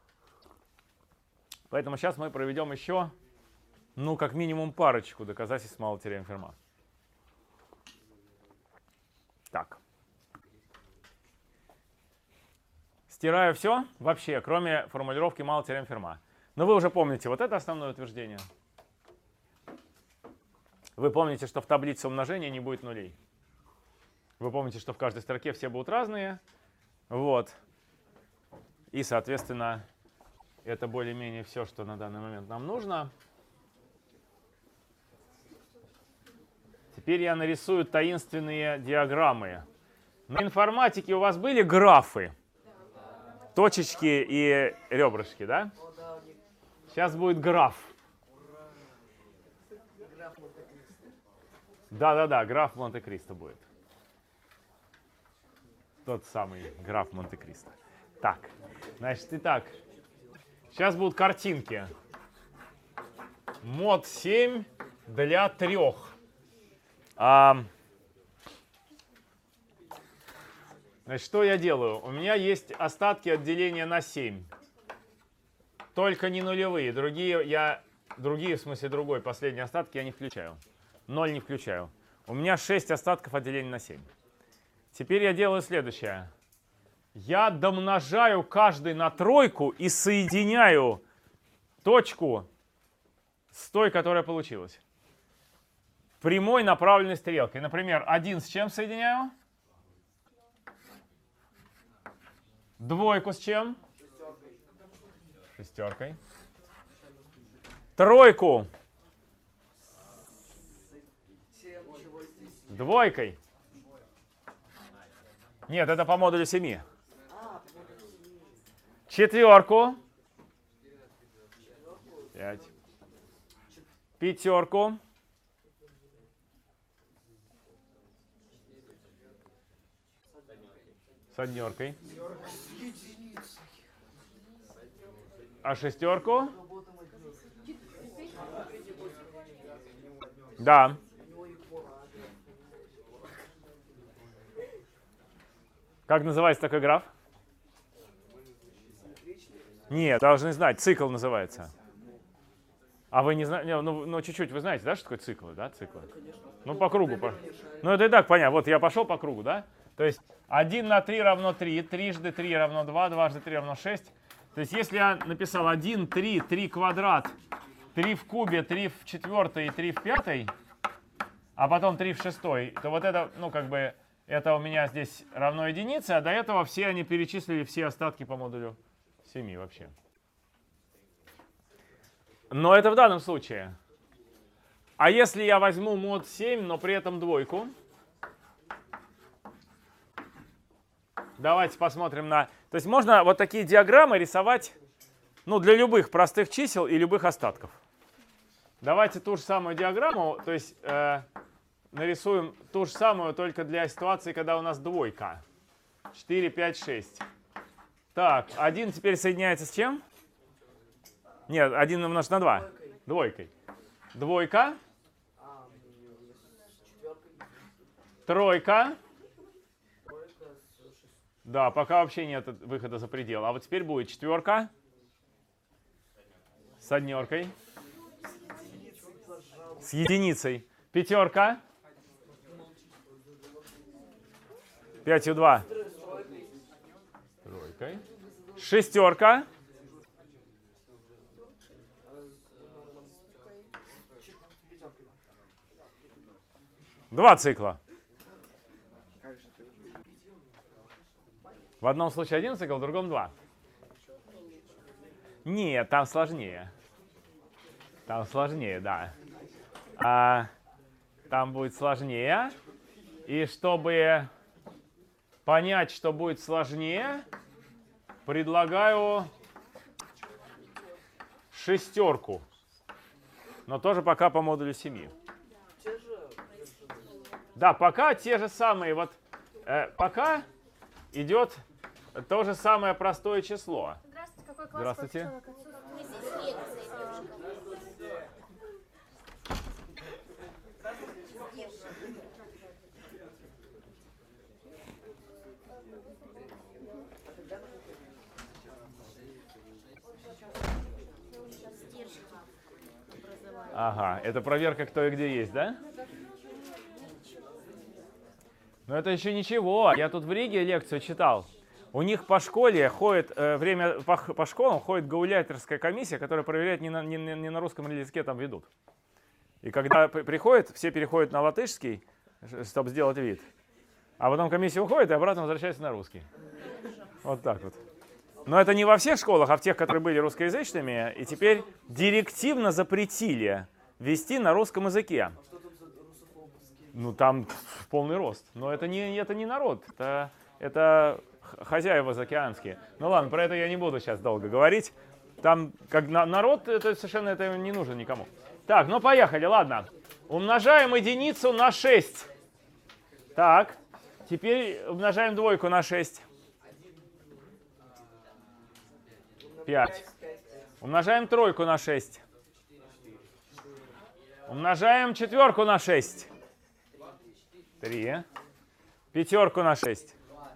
Поэтому сейчас мы проведем еще, ну, как минимум парочку доказательств малой теоремы Ферма. Так. Стираю все вообще, кроме формулировки малой теоремы Ферма. Но вы уже помните вот это основное утверждение. Вы помните, что в таблице умножения не будет нулей. Вы помните, что в каждой строке все будут разные. Вот. И, соответственно, это более-менее все, что на данный момент нам нужно. Теперь я нарисую таинственные диаграммы. На информатике у вас были графы? Точечки и ребрышки, да? Сейчас будет граф. Да-да-да, граф Монте-Кристо будет. Тот самый граф Монте-Кристо. Так, значит, итак. Сейчас будут картинки. Мод семь для трех. А, значит, что я делаю? У меня есть остатки от деления на семь. Только не нулевые. Другие, я, другие, в смысле другой, последние остатки я не включаю. ноль не включаю. У меня шесть остатков от деления на семь. Теперь я делаю следующее. Я домножаю каждый на тройку и соединяю точку с той, которая получилась. Прямой направленной стрелкой. Например, один с чем соединяю? Двойку с чем? Шестеркой. Тройку. Двойкой. Нет, это по модулю семи. Четверку. Пять. Пятерку. С однеркой. А шестерку? Да. Как называется такой граф? Нет, должны знать. Цикл называется. А вы не знаете, ну, ну чуть-чуть вы знаете, да, что такое циклы, да, циклы? Ну по кругу. По... Ну это и так понятно. Вот я пошел по кругу, да? То есть один на три равно три, трижды три равно два, дважды три равно шесть. То есть если я написал один, три, три квадрат, три в кубе, три в четвертой и три в пятой, а потом три в шестой, то вот это, ну как бы, это у меня здесь равно единице, а до этого все они перечислили все остатки по модулю семи вообще. Но это в данном случае. А если я возьму мод семь, но при этом двойку? Давайте посмотрим на... То есть можно вот такие диаграммы рисовать, ну, для любых простых чисел и любых остатков. Давайте ту же самую диаграмму, то есть э, нарисуем ту же самую, только для ситуации, когда у нас двойка. четыре, пять, шесть. Так, один теперь соединяется с чем? Нет, один умножить на два. Двойкой. Двойка. Тройка. Да, пока вообще нет выхода за предел. А вот теперь будет четверка. С однеркой. С единицей. Пятерка. пятью два. Тройкой. Шестерка. Два цикла. В одном случае один цикл, в другом два. Нет, там сложнее. Там сложнее, да. А, там будет сложнее. И чтобы понять, что будет сложнее, предлагаю шестерку. Но тоже пока по модулю семи. Да, пока те же самые. Вот э, пока идет то же самое простое число. Здравствуйте, какой класс? Здравствуйте. Мы здесь лекции. Ага, это проверка, кто и где есть, да? Но это еще ничего. Я тут в Риге лекцию читал. У них по школе ходит, э, время по, по школам ходит гауляйтерская комиссия, которая проверяет, не на, не, не на русском языке там ведут. И когда приходит, все переходят на латышский, чтобы сделать вид. А потом комиссия уходит и обратно возвращается на русский. Вот так вот. Но это не во всех школах, а в тех, которые были русскоязычными. И теперь директивно запретили вести на русском языке. Ну, там полный рост. Но это не, это не народ. Это, это хозяева заокеанские. Ну ладно, про это я не буду сейчас долго говорить. Там как на, народ, это совершенно это не нужно никому. Так, ну поехали, ладно. Умножаем единицу на шесть. Так, теперь умножаем двойку на шесть. пять. Умножаем тройку на шесть. Умножаем четверку на шесть. три. Пятерку на шесть.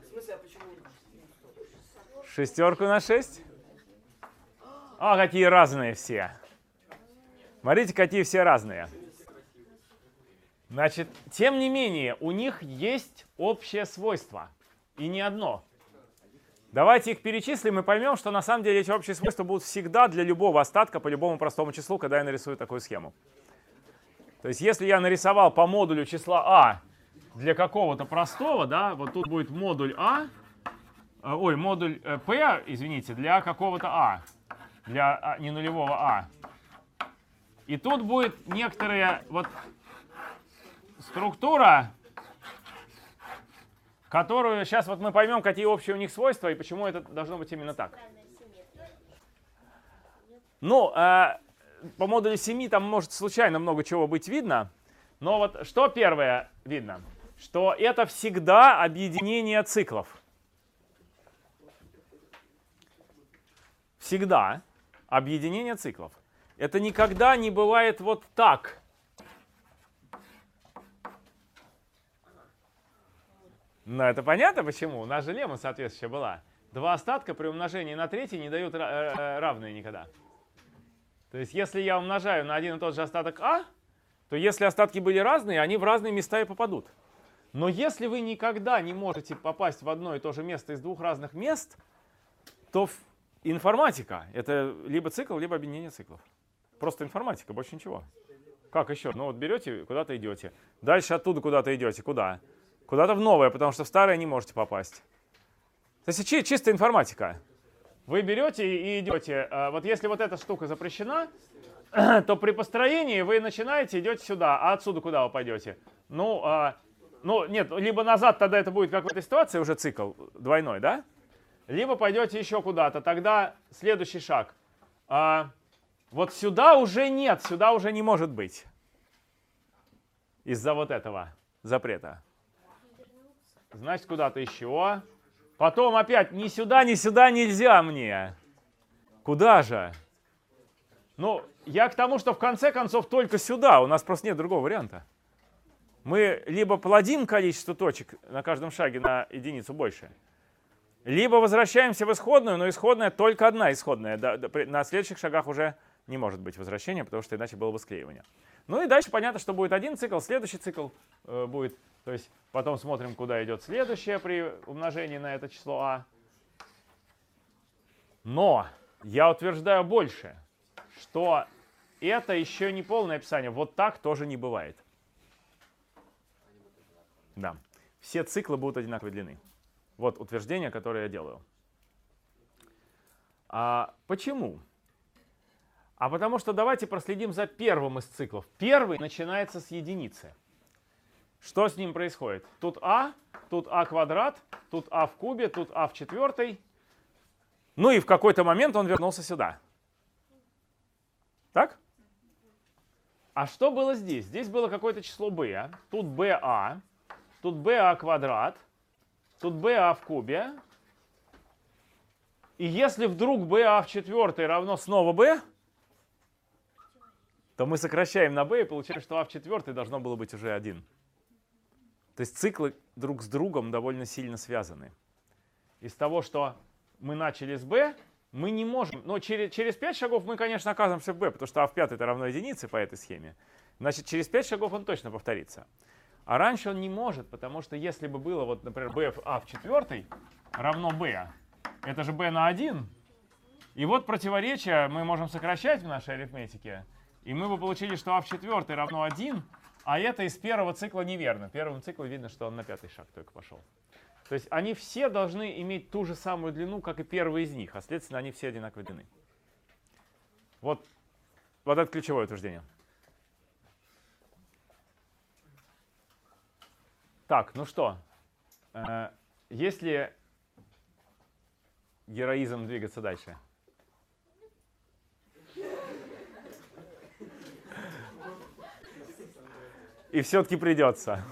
Шестерку на шесть. А, какие разные все. Смотрите, какие все разные. Значит, тем не менее, у них есть общее свойство. И не одно. Давайте их перечислим и поймем, что на самом деле эти общие свойства будут всегда для любого остатка по любому простому числу, когда я нарисую такую схему. То есть если я нарисовал по модулю числа а для какого-то простого, да, вот тут будет модуль а, ой, модуль p, извините, для какого-то а, для а, не нулевого а. И тут будет некоторая вот структура, которую сейчас вот мы поймем, какие общие у них свойства и почему это должно быть именно так. Ну, э, по модулю семи там может случайно много чего быть видно, но вот что первое видно? Что это всегда объединение циклов. Всегда объединение циклов. Это никогда не бывает вот так. Но это понятно почему. У нас же лемма соответствующая была. Два остатка при умножении на третий не дают равные никогда. То есть если я умножаю на один и тот же остаток а, то если остатки были разные, они в разные места и попадут. Но если вы никогда не можете попасть в одно и то же место из двух разных мест, то информатика — это либо цикл, либо объединение циклов. Просто информатика, больше ничего. Как еще? Ну вот берете, куда-то идете. Дальше оттуда куда-то идете. Куда? Куда-то в новое, потому что в старое не можете попасть. То есть чи- чисто информатика. Вы берете и идете. Вот если вот эта штука запрещена, то при построении вы начинаете, идете сюда. А отсюда куда вы пойдете? Ну, а, ну нет, либо назад, тогда это будет, как в этой ситуации, уже цикл двойной, да? Либо пойдете еще куда-то. Тогда следующий шаг. А, вот сюда уже нет, сюда уже не может быть. Из-за вот этого запрета. Значит, куда-то еще. Потом опять ни сюда, ни сюда нельзя мне. Куда же? Ну, я к тому, что в конце концов только сюда. У нас просто нет другого варианта. Мы либо плодим количество точек на каждом шаге на единицу больше, либо возвращаемся в исходную, но исходная только одна исходная. На следующих шагах уже не может быть возвращения, потому что иначе было бы склеивание. Ну и дальше понятно, что будет один цикл, следующий цикл э, будет. То есть потом смотрим, куда идет следующее при умножении на это число а. Но я утверждаю больше, что это еще не полное описание. Вот так тоже не бывает. Да. Все циклы будут одинаковой длины. Вот утверждение, которое я делаю. А почему? А потому что давайте проследим за первым из циклов. Первый начинается с единицы. Что с ним происходит? Тут а, тут а квадрат, тут а в кубе, тут а в четвертой. Ну и в какой-то момент он вернулся сюда. Так? А что было здесь? Здесь было какое-то число b. Тут ba, тут ba квадрат, тут ba в кубе. И если вдруг ba в четвертой равно снова b, то мы сокращаем на b и получаем, что а в четвертой должно было быть уже один. То есть циклы друг с другом довольно сильно связаны. Из того, что мы начали с b, мы не можем... Но через, через пять шагов мы, конечно, оказываемся в b, потому что а в пятой это равно единице по этой схеме. Значит, через пять шагов он точно повторится. А раньше он не может, потому что если бы было, вот, например, b в а в четвертой равно b, это же b на один. И вот противоречия мы можем сокращать в нашей арифметике. И мы бы получили, что а в четвертой равно один, а это из первого цикла неверно. В первом цикле видно, что он на пятый шаг только пошел. То есть они все должны иметь ту же самую длину, как и первый из них, а следственно они все одинаковой длины. Вот, вот это ключевое утверждение. Так, ну что, э, есть ли героизм двигаться дальше? И все-таки придется.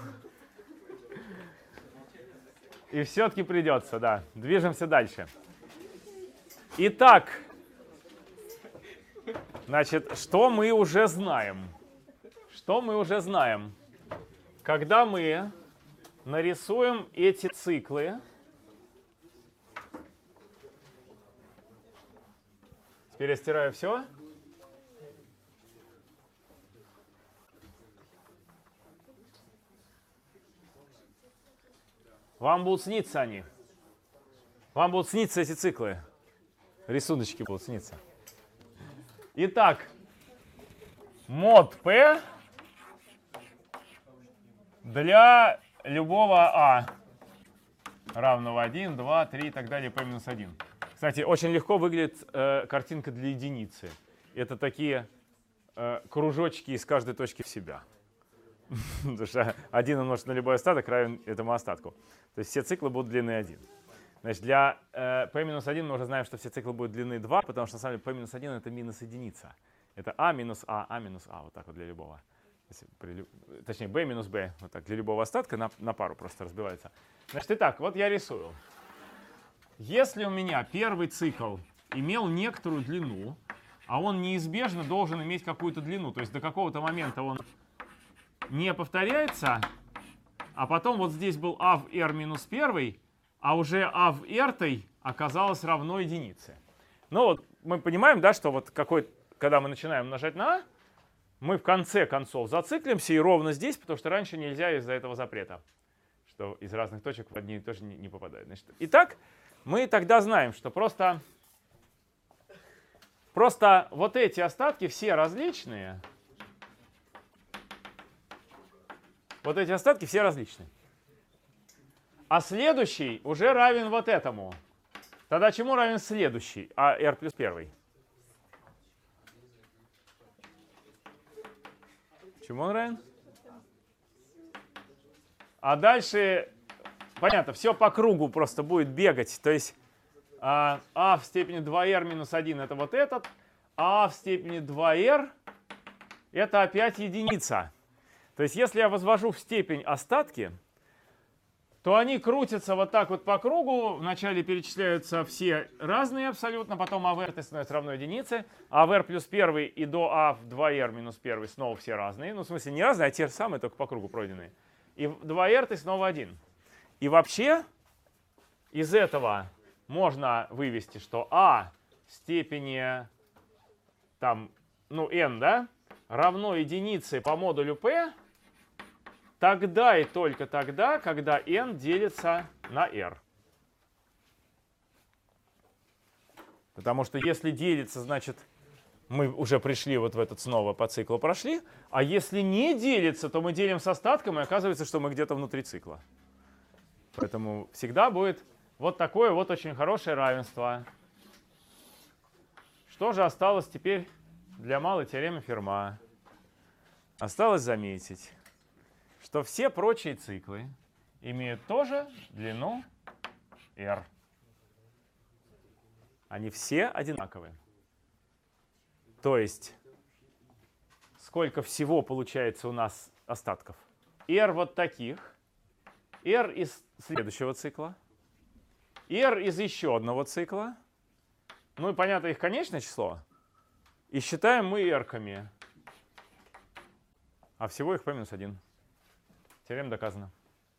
И все-таки придется, да. Движемся дальше. Итак, значит, что мы уже знаем? Что мы уже знаем? Когда мы нарисуем эти циклы, теперь я стираю все. Вам будут сниться они. Вам будут сниться эти циклы. Рисуночки будут сниться. Итак, мод P для любого А равного один, два, три и так далее, P минус один. Кстати, очень легко выглядит э, картинка для единицы. Это такие э, кружочки из каждой точки в себя. Потому что один умножить на любой остаток равен этому остатку. То есть все циклы будут длины один. Значит, для э, P минус один мы уже знаем, что все циклы будут длины два, потому что на самом деле P минус один это минус единица. Это А минус А, А минус А, вот так вот для любого. При, точнее, B минус B, вот так для любого остатка на, на пару просто разбивается. Значит, итак, вот я рисую. Если у меня первый цикл имел некоторую длину, а он неизбежно должен иметь какую-то длину, то есть до какого-то момента он не повторяется, а потом вот здесь был а в r минус один, а уже а в r оказалось равно единице. Ну вот мы понимаем, да, что вот какой, когда мы начинаем умножать на а, мы в конце концов зациклимся и ровно здесь, потому что раньше нельзя из-за этого запрета, что из разных точек в одни тоже не, не попадает. Значит, итак, мы тогда знаем, что просто, просто вот эти остатки все различные. Вот эти остатки все различные. А следующий уже равен вот этому. Тогда чему равен следующий? А r плюс первый. Чему он равен? А дальше, понятно, все по кругу просто будет бегать. То есть а, а в степени два эр минус один это вот этот, а в степени два эр это опять единица. То есть если я возвожу в степень остатки, то они крутятся вот так вот по кругу. Вначале перечисляются все разные абсолютно, потом а в эр становится равно единице. А в эр плюс первый и до а в два эр минус первый снова все разные. Ну, в смысле, не разные, а те же самые, только по кругу пройденные. И в два эр ты снова один. И вообще из этого можно вывести, что а в степени там, ну, n, да, равно единице по модулю p, тогда и только тогда, когда n делится на r. Потому что если делится, значит, мы уже пришли вот в этот снова по циклу прошли. А если не делится, то мы делим с остатком, и оказывается, что мы где-то внутри цикла. Поэтому всегда будет вот такое вот очень хорошее равенство. Что же осталось теперь для малой теоремы Ферма? Осталось заметить, что все прочие циклы имеют тоже длину r. Они все одинаковые. То есть, сколько всего получается у нас остатков? R вот таких, R из следующего цикла, R из еще одного цикла, ну и понятно их конечное число, и считаем мы r-ками, а всего их p минус один. Теорема доказана.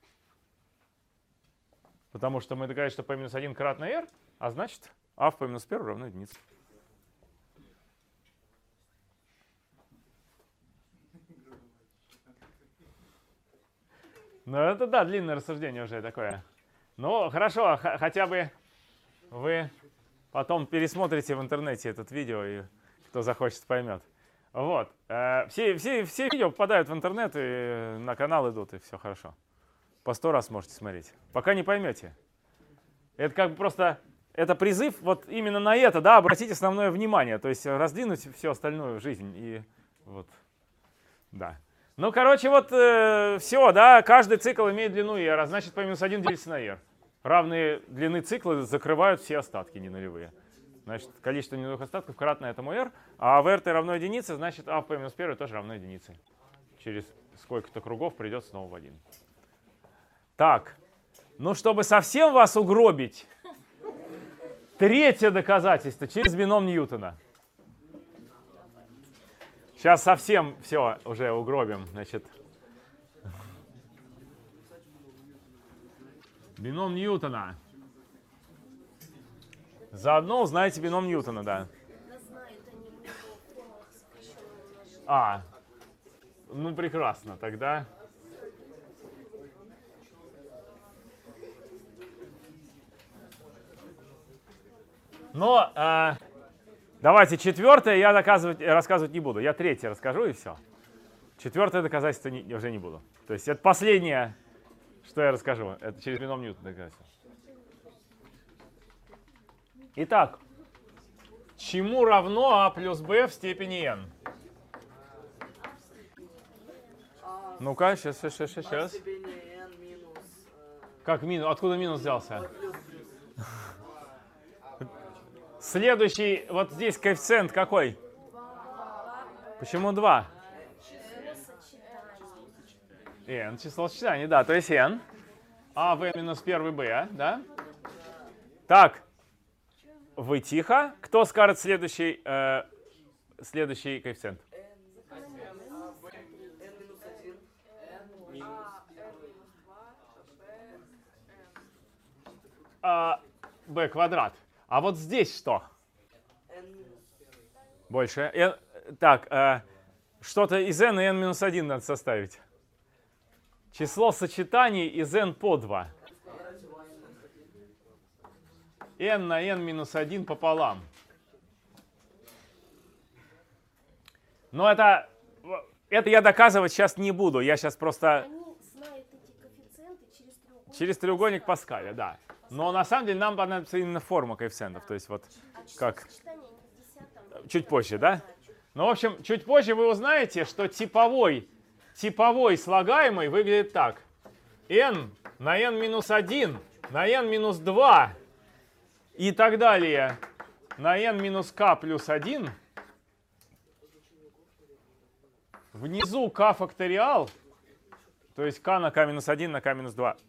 Потому что мы доказали, что p минус один кратно r, а значит а в p минус один равно единице. Ну это да, длинное рассуждение уже такое. Ну хорошо, хотя бы вы потом пересмотрите в интернете это видео, и кто захочет, поймет. Вот. Все, все, все видео попадают в интернет, и на канал идут, и все хорошо. По сто раз можете смотреть. Пока не поймете. Это как бы просто, это призыв вот именно на это, да, обратить основное внимание. То есть раздвинуть всю остальную жизнь. И вот, да. Ну, короче, вот э, все, да, каждый цикл имеет длину r, а значит, p минус один делится на r. Равные длины цикла закрывают все остатки ненулевые. Значит, количество ненулевых остатков кратно этому r, а в r равно единице, значит, а в p минус один тоже равно единице. Через сколько-то кругов придет снова в один. Так, ну, чтобы совсем вас угробить, третье доказательство через бином Ньютона. Сейчас совсем все уже угробим. Значит, бином Ньютона. Заодно узнаете бином Ньютона, да. А, ну прекрасно, тогда. Но а, давайте четвертое я доказывать, рассказывать не буду. Я третье расскажу, и все. Четвертое доказательство не, уже не буду. То есть это последнее, что я расскажу. Это через бином Ньютона доказательство. Итак, чему равно а плюс b в степени n? Ну-ка, сейчас, сейчас, сейчас, сейчас. Как минус? Откуда минус взялся? Следующий, вот здесь коэффициент какой? Почему два? n, число сочетаний, да, то есть n. А v минус один b, да? Так, вы тихо. Кто скажет следующий, э, следующий коэффициент? А, b квадрат. А вот здесь что? Больше. N, так, э, что-то из n и n минус один надо составить. Число сочетаний из n по два. n на n минус один пополам. Но это, это я доказывать сейчас не буду. Я сейчас просто... Они знают эти коэффициенты через треугольник. Через треугольник Паскаля, да. Но на самом деле нам понадобится именно форма коэффициентов. То есть вот А число как... сочетания не в десятом. Чуть позже, да? Ну, в общем, чуть позже вы узнаете, что типовой, типовой слагаемый выглядит так. n на n минус один, на n минус два и так далее на n минус k плюс один. Внизу k факториал, то есть k на k минус один на k минус два.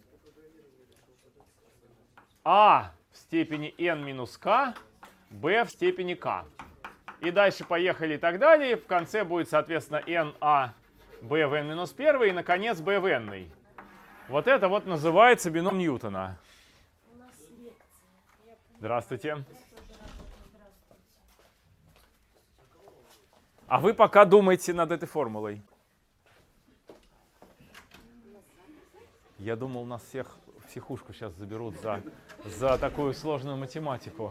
А в степени n минус k, b в степени k. И дальше поехали и так далее. В конце будет, соответственно, na b в n минус один и, наконец, b в n. Вот это вот называется бином Ньютона. У нас лекция. Я Здравствуйте. тоже рада. Здравствуйте. А вы пока думаете над этой формулой. Я думал, нас всех в психушку сейчас заберут за, за такую сложную математику.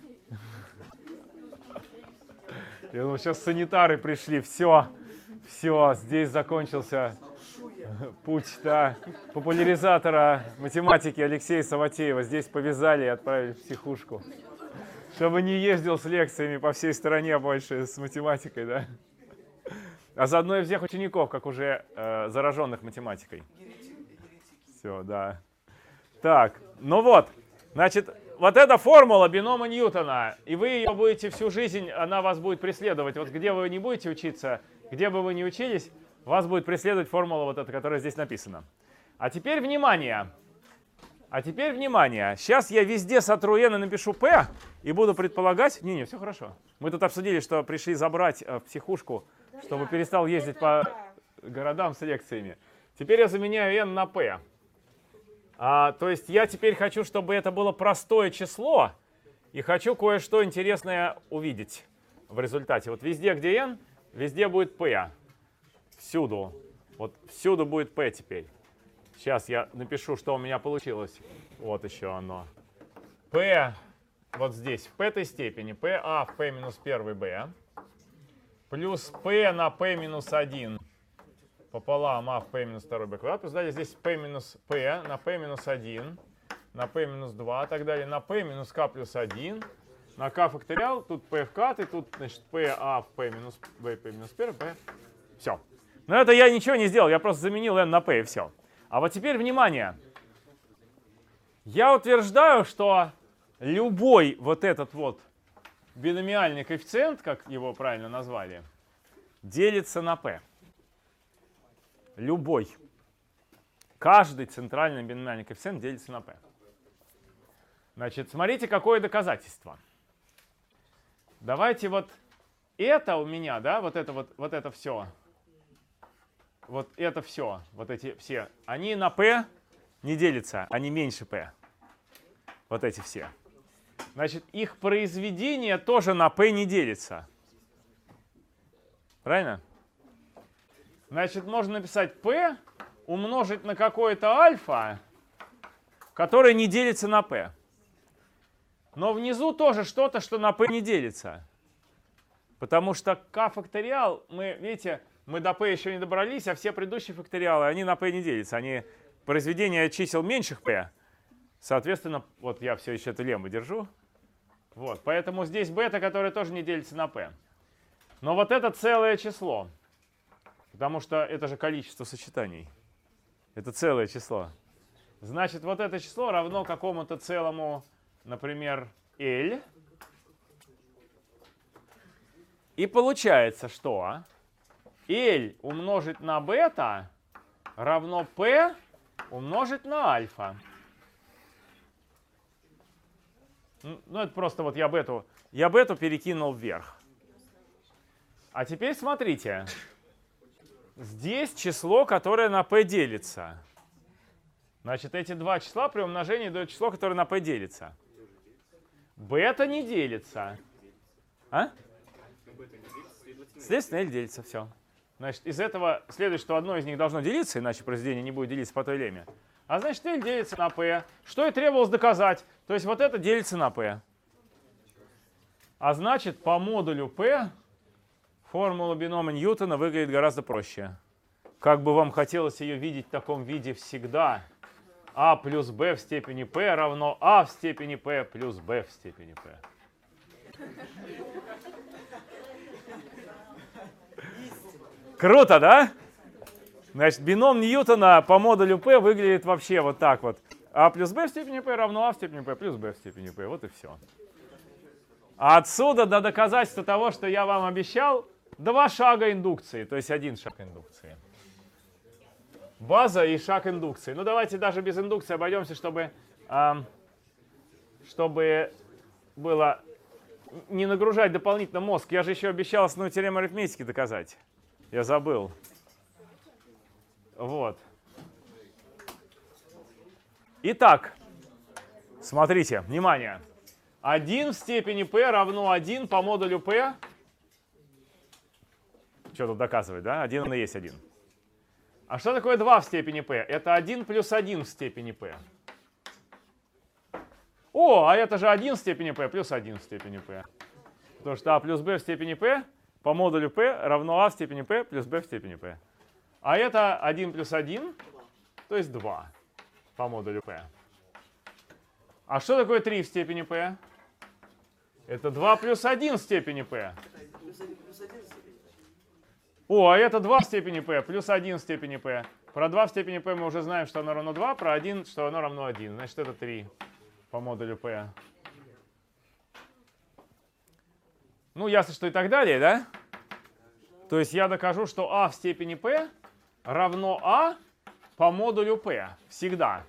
Я думал, сейчас санитары пришли, все, все, здесь закончился путь, да, популяризатора математики Алексея Саватеева. Здесь повязали и отправили в психушку, чтобы не ездил с лекциями по всей стране больше с математикой, да. А заодно и всех учеников, как уже э, зараженных математикой. Все, да. Так, ну вот, значит, вот эта формула бинома Ньютона, и вы ее будете всю жизнь, она вас будет преследовать. Вот где вы не будете учиться, где бы вы ни учились, вас будет преследовать формула вот эта, которая здесь написана. А теперь внимание. А теперь внимание. Сейчас я везде сотру n и напишу p, и буду предполагать... Не-не, все хорошо. Мы тут обсудили, что пришли забрать в психушку, чтобы перестал ездить по городам с лекциями. Теперь я заменяю n на p. А, то есть я теперь хочу, чтобы это было простое число, и хочу кое-что интересное увидеть в результате. Вот везде, где n, везде будет p. Всюду. Вот всюду будет p теперь. Сейчас я напишу, что у меня получилось. Вот еще оно. p вот здесь в p-той степени. pa в p минус один b. Плюс p на p минус один. Пополам а в p минус два b квадрат. Плюс далее здесь p минус p на p минус один. На p минус два. Так далее на p минус k плюс один. На k факториал. Тут p вкат. И тут, значит, pa в p минус b, p минус один, p. Все. Но это я ничего не сделал. Я просто заменил n на p и все. А вот теперь внимание. Я утверждаю, что любой вот этот вот биномиальный коэффициент, как его правильно назвали, делится на p. Любой. Каждый центральный биномиальный коэффициент делится на p. Значит, смотрите, какое доказательство. Давайте вот это у меня, да, вот это вот, вот это все. Вот это все, вот эти все, они на p не делятся, они меньше p. Вот эти все. Значит, их произведение тоже на p не делится. Правильно? Значит, можно написать p умножить на какое-то альфа, которое не делится на p. Но внизу тоже что-то, что на p не делится. Потому что k факториал, мы, видите, мы до p еще не добрались, а все предыдущие факториалы, они на p не делятся. Они произведение чисел меньших p. Соответственно, вот я все еще эту лемму держу. Вот, поэтому здесь бета, которая тоже не делится на p. Но вот это целое число. Потому что это же количество сочетаний. Это целое число. Значит, вот это число равно какому-то целому, например, L. И получается, что L умножить на бета равно P умножить на альфа. Ну, это просто вот я бету, я бету перекинул вверх. А теперь смотрите. Здесь число, которое на p делится. Значит, эти два числа при умножении дают число, которое на p делится. Бета не делится. А? Следственно или делится, все. Значит, из этого следует, что одно из них должно делиться, иначе произведение не будет делиться по той лемме. А значит, L делится на P. Что и требовалось доказать. То есть вот это делится на P. А значит, по модулю P формула бинома Ньютона выглядит гораздо проще. Как бы вам хотелось ее видеть в таком виде всегда. А плюс b в степени p равно а в степени p плюс b в степени p. Круто, да? Значит, бином Ньютона по модулю p выглядит вообще вот так вот. А плюс b в степени p равно а в степени p плюс b в степени p. Вот и все. А отсюда до доказательства того, что я вам обещал, два шага индукции, то есть один шаг индукции. База и шаг индукции. Ну давайте даже без индукции обойдемся, чтобы, эм, чтобы было не нагружать дополнительно мозг. Я же еще обещал основную теорему арифметики доказать. Я забыл. Вот. Итак, смотрите, внимание. один в степени p равно один по модулю p. Что тут доказывать, да? один и есть один. А что такое два в степени p? Это один плюс один в степени p. О, а это же один в степени p плюс один в степени p. Потому что а плюс b в степени p по модулю p равно а в степени p плюс b в степени p. А это один плюс один, то есть два по модулю p. А что такое три в степени p? Это два плюс один в степени p. О, а это два в степени p плюс один в степени p. Про два в степени p мы уже знаем, что оно равно два, про один, что оно равно один. Значит, это три по модулю p. Ну, ясно, что и так далее, да? То есть я докажу, что а в степени p равно а по модулю p. Всегда.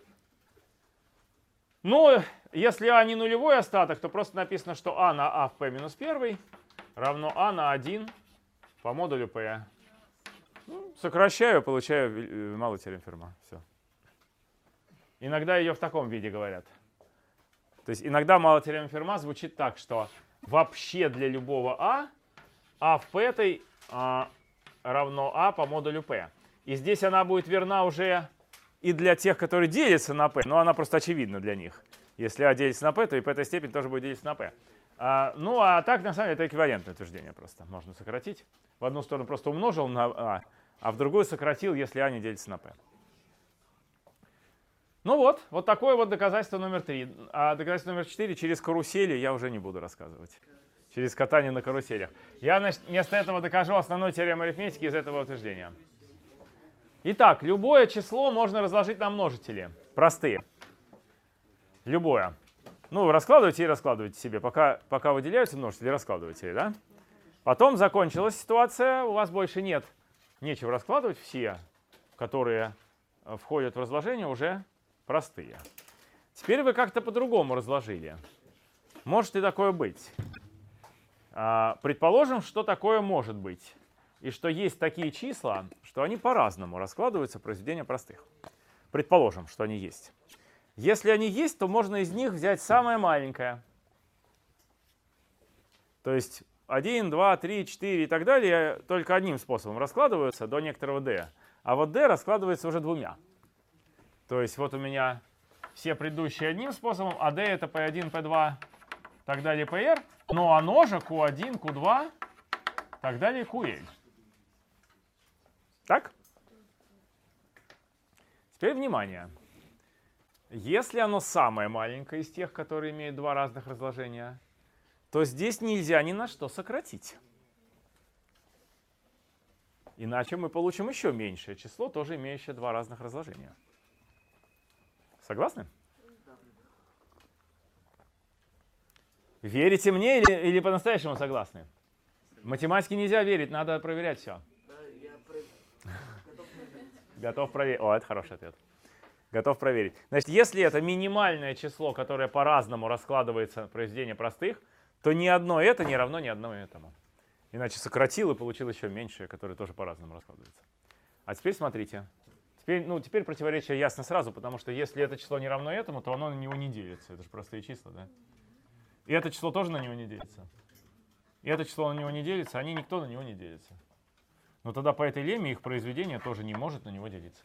Но если а не нулевой остаток, то просто написано, что а на а в p минус один равно а на один по модулю p. Ну, сокращаю, получаю малую теорему Ферма. Все. Иногда ее в таком виде говорят. То есть иногда малая теорема Ферма звучит так, что вообще для любого а, а в p этой а, равно а по модулю p. И здесь она будет верна уже и для тех, которые делятся на p, но она просто очевидна для них. Если а делится на p, то и p этой степени тоже будет делиться на p. А, ну а так, на самом деле, это эквивалентное утверждение просто. Можно сократить. В одну сторону просто умножил на а, а в другую сократил, если а не делится на p. Ну вот, вот такое вот доказательство номер три. А доказательство номер четыре через карусели я уже не буду рассказывать. Через катание на каруселях. Я, значит, вместо этого докажу основную теорему арифметики из этого утверждения. Итак, любое число можно разложить на множители. Простые. Любое. Ну, раскладывайте и раскладывайте себе. Пока, пока выделяются множители, раскладывайте, да? Потом закончилась ситуация, у вас больше нет. Нечего раскладывать. Все, которые входят в разложение, уже простые. Теперь вы как-то по-другому разложили. Может ли такое быть? А, предположим, что такое может быть. И что есть такие числа, что они по-разному раскладываются в произведения простых. Предположим, что они есть. Если они есть, то можно из них взять самое маленькое. То есть один, два, три, четыре и так далее только одним способом раскладываются до некоторого d. А вот d раскладывается уже двумя. То есть вот у меня все предыдущие одним способом, а d это p один, p два, так далее, pr. Но оно же q один, q два, так далее, ql. Так? Теперь внимание. Если оно самое маленькое из тех, которые имеют два разных разложения, то здесь нельзя ни на что сократить. Иначе мы получим еще меньшее число, тоже имеющее два разных разложения. Согласны? Верите мне или, или по-настоящему согласны? В математике нельзя верить, надо проверять все. Готов проверить. О, это хороший ответ. Готов проверить. Значит, если это минимальное число, которое по-разному раскладывается в произведение простых, то ни одно это не равно ни одному этому. Иначе сократил и получил еще меньшее, которое тоже по-разному раскладывается. А теперь смотрите. Теперь, ну, теперь противоречие ясно сразу, потому что если это число не равно этому, то оно на него не делится. Это же простые числа, да? И это число тоже на него не делится. и это число на него не делится, они никто на него не делится. Но тогда по этой лемме их произведение тоже не может на него делиться.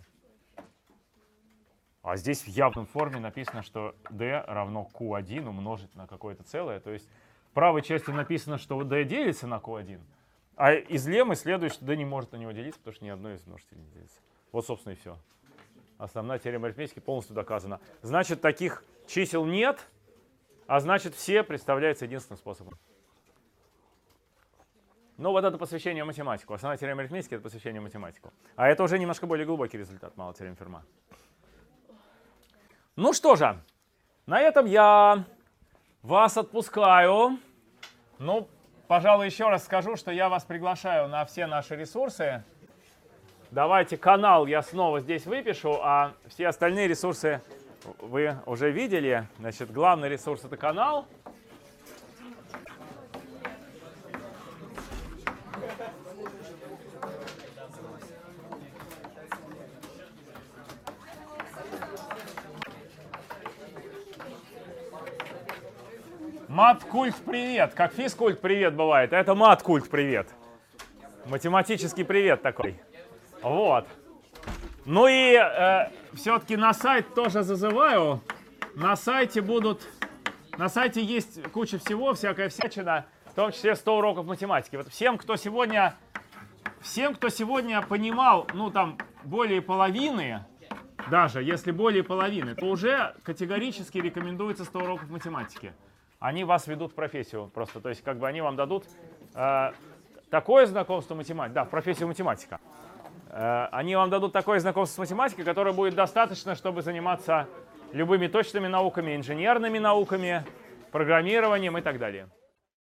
А здесь в явной форме написано, что d равно q один умножить на какое-то целое. То есть в правой части написано, что d делится на q один, а из леммы следует, что d не может на него делиться, потому что ни одно из множителей не делится. Вот, собственно, и все. Основная теорема арифметики полностью доказана. Значит, таких чисел нет, а значит, все представляются единственным способом. Ну, вот это посвящение математику. Основная теорема арифметики — это посвящение математику. А это уже немножко более глубокий результат малой теоремы Ферма. Ну что же, на этом я вас отпускаю. Ну, пожалуй, еще раз скажу, что я вас приглашаю на все наши ресурсы. Давайте канал я снова здесь выпишу, а все остальные ресурсы вы уже видели. Значит, главный ресурс — это канал. Мат-культ привет, как физкульт привет бывает, а это мат-культ привет. Математический привет такой. Вот. Ну и э, все-таки на сайт тоже зазываю. На сайте будут, на сайте есть куча всего, всякая всячина, в том числе сто уроков математики. Вот всем, кто сегодня, всем, кто сегодня понимал, ну там более половины, даже если более половины, то уже категорически рекомендуется сто уроков математики. Они вас ведут в профессию просто, то есть как бы они вам дадут э, такое знакомство математики, да, в профессию математика. Э, они вам дадут такое знакомство с математикой, которое будет достаточно, чтобы заниматься любыми точными науками, инженерными науками, программированием и так далее.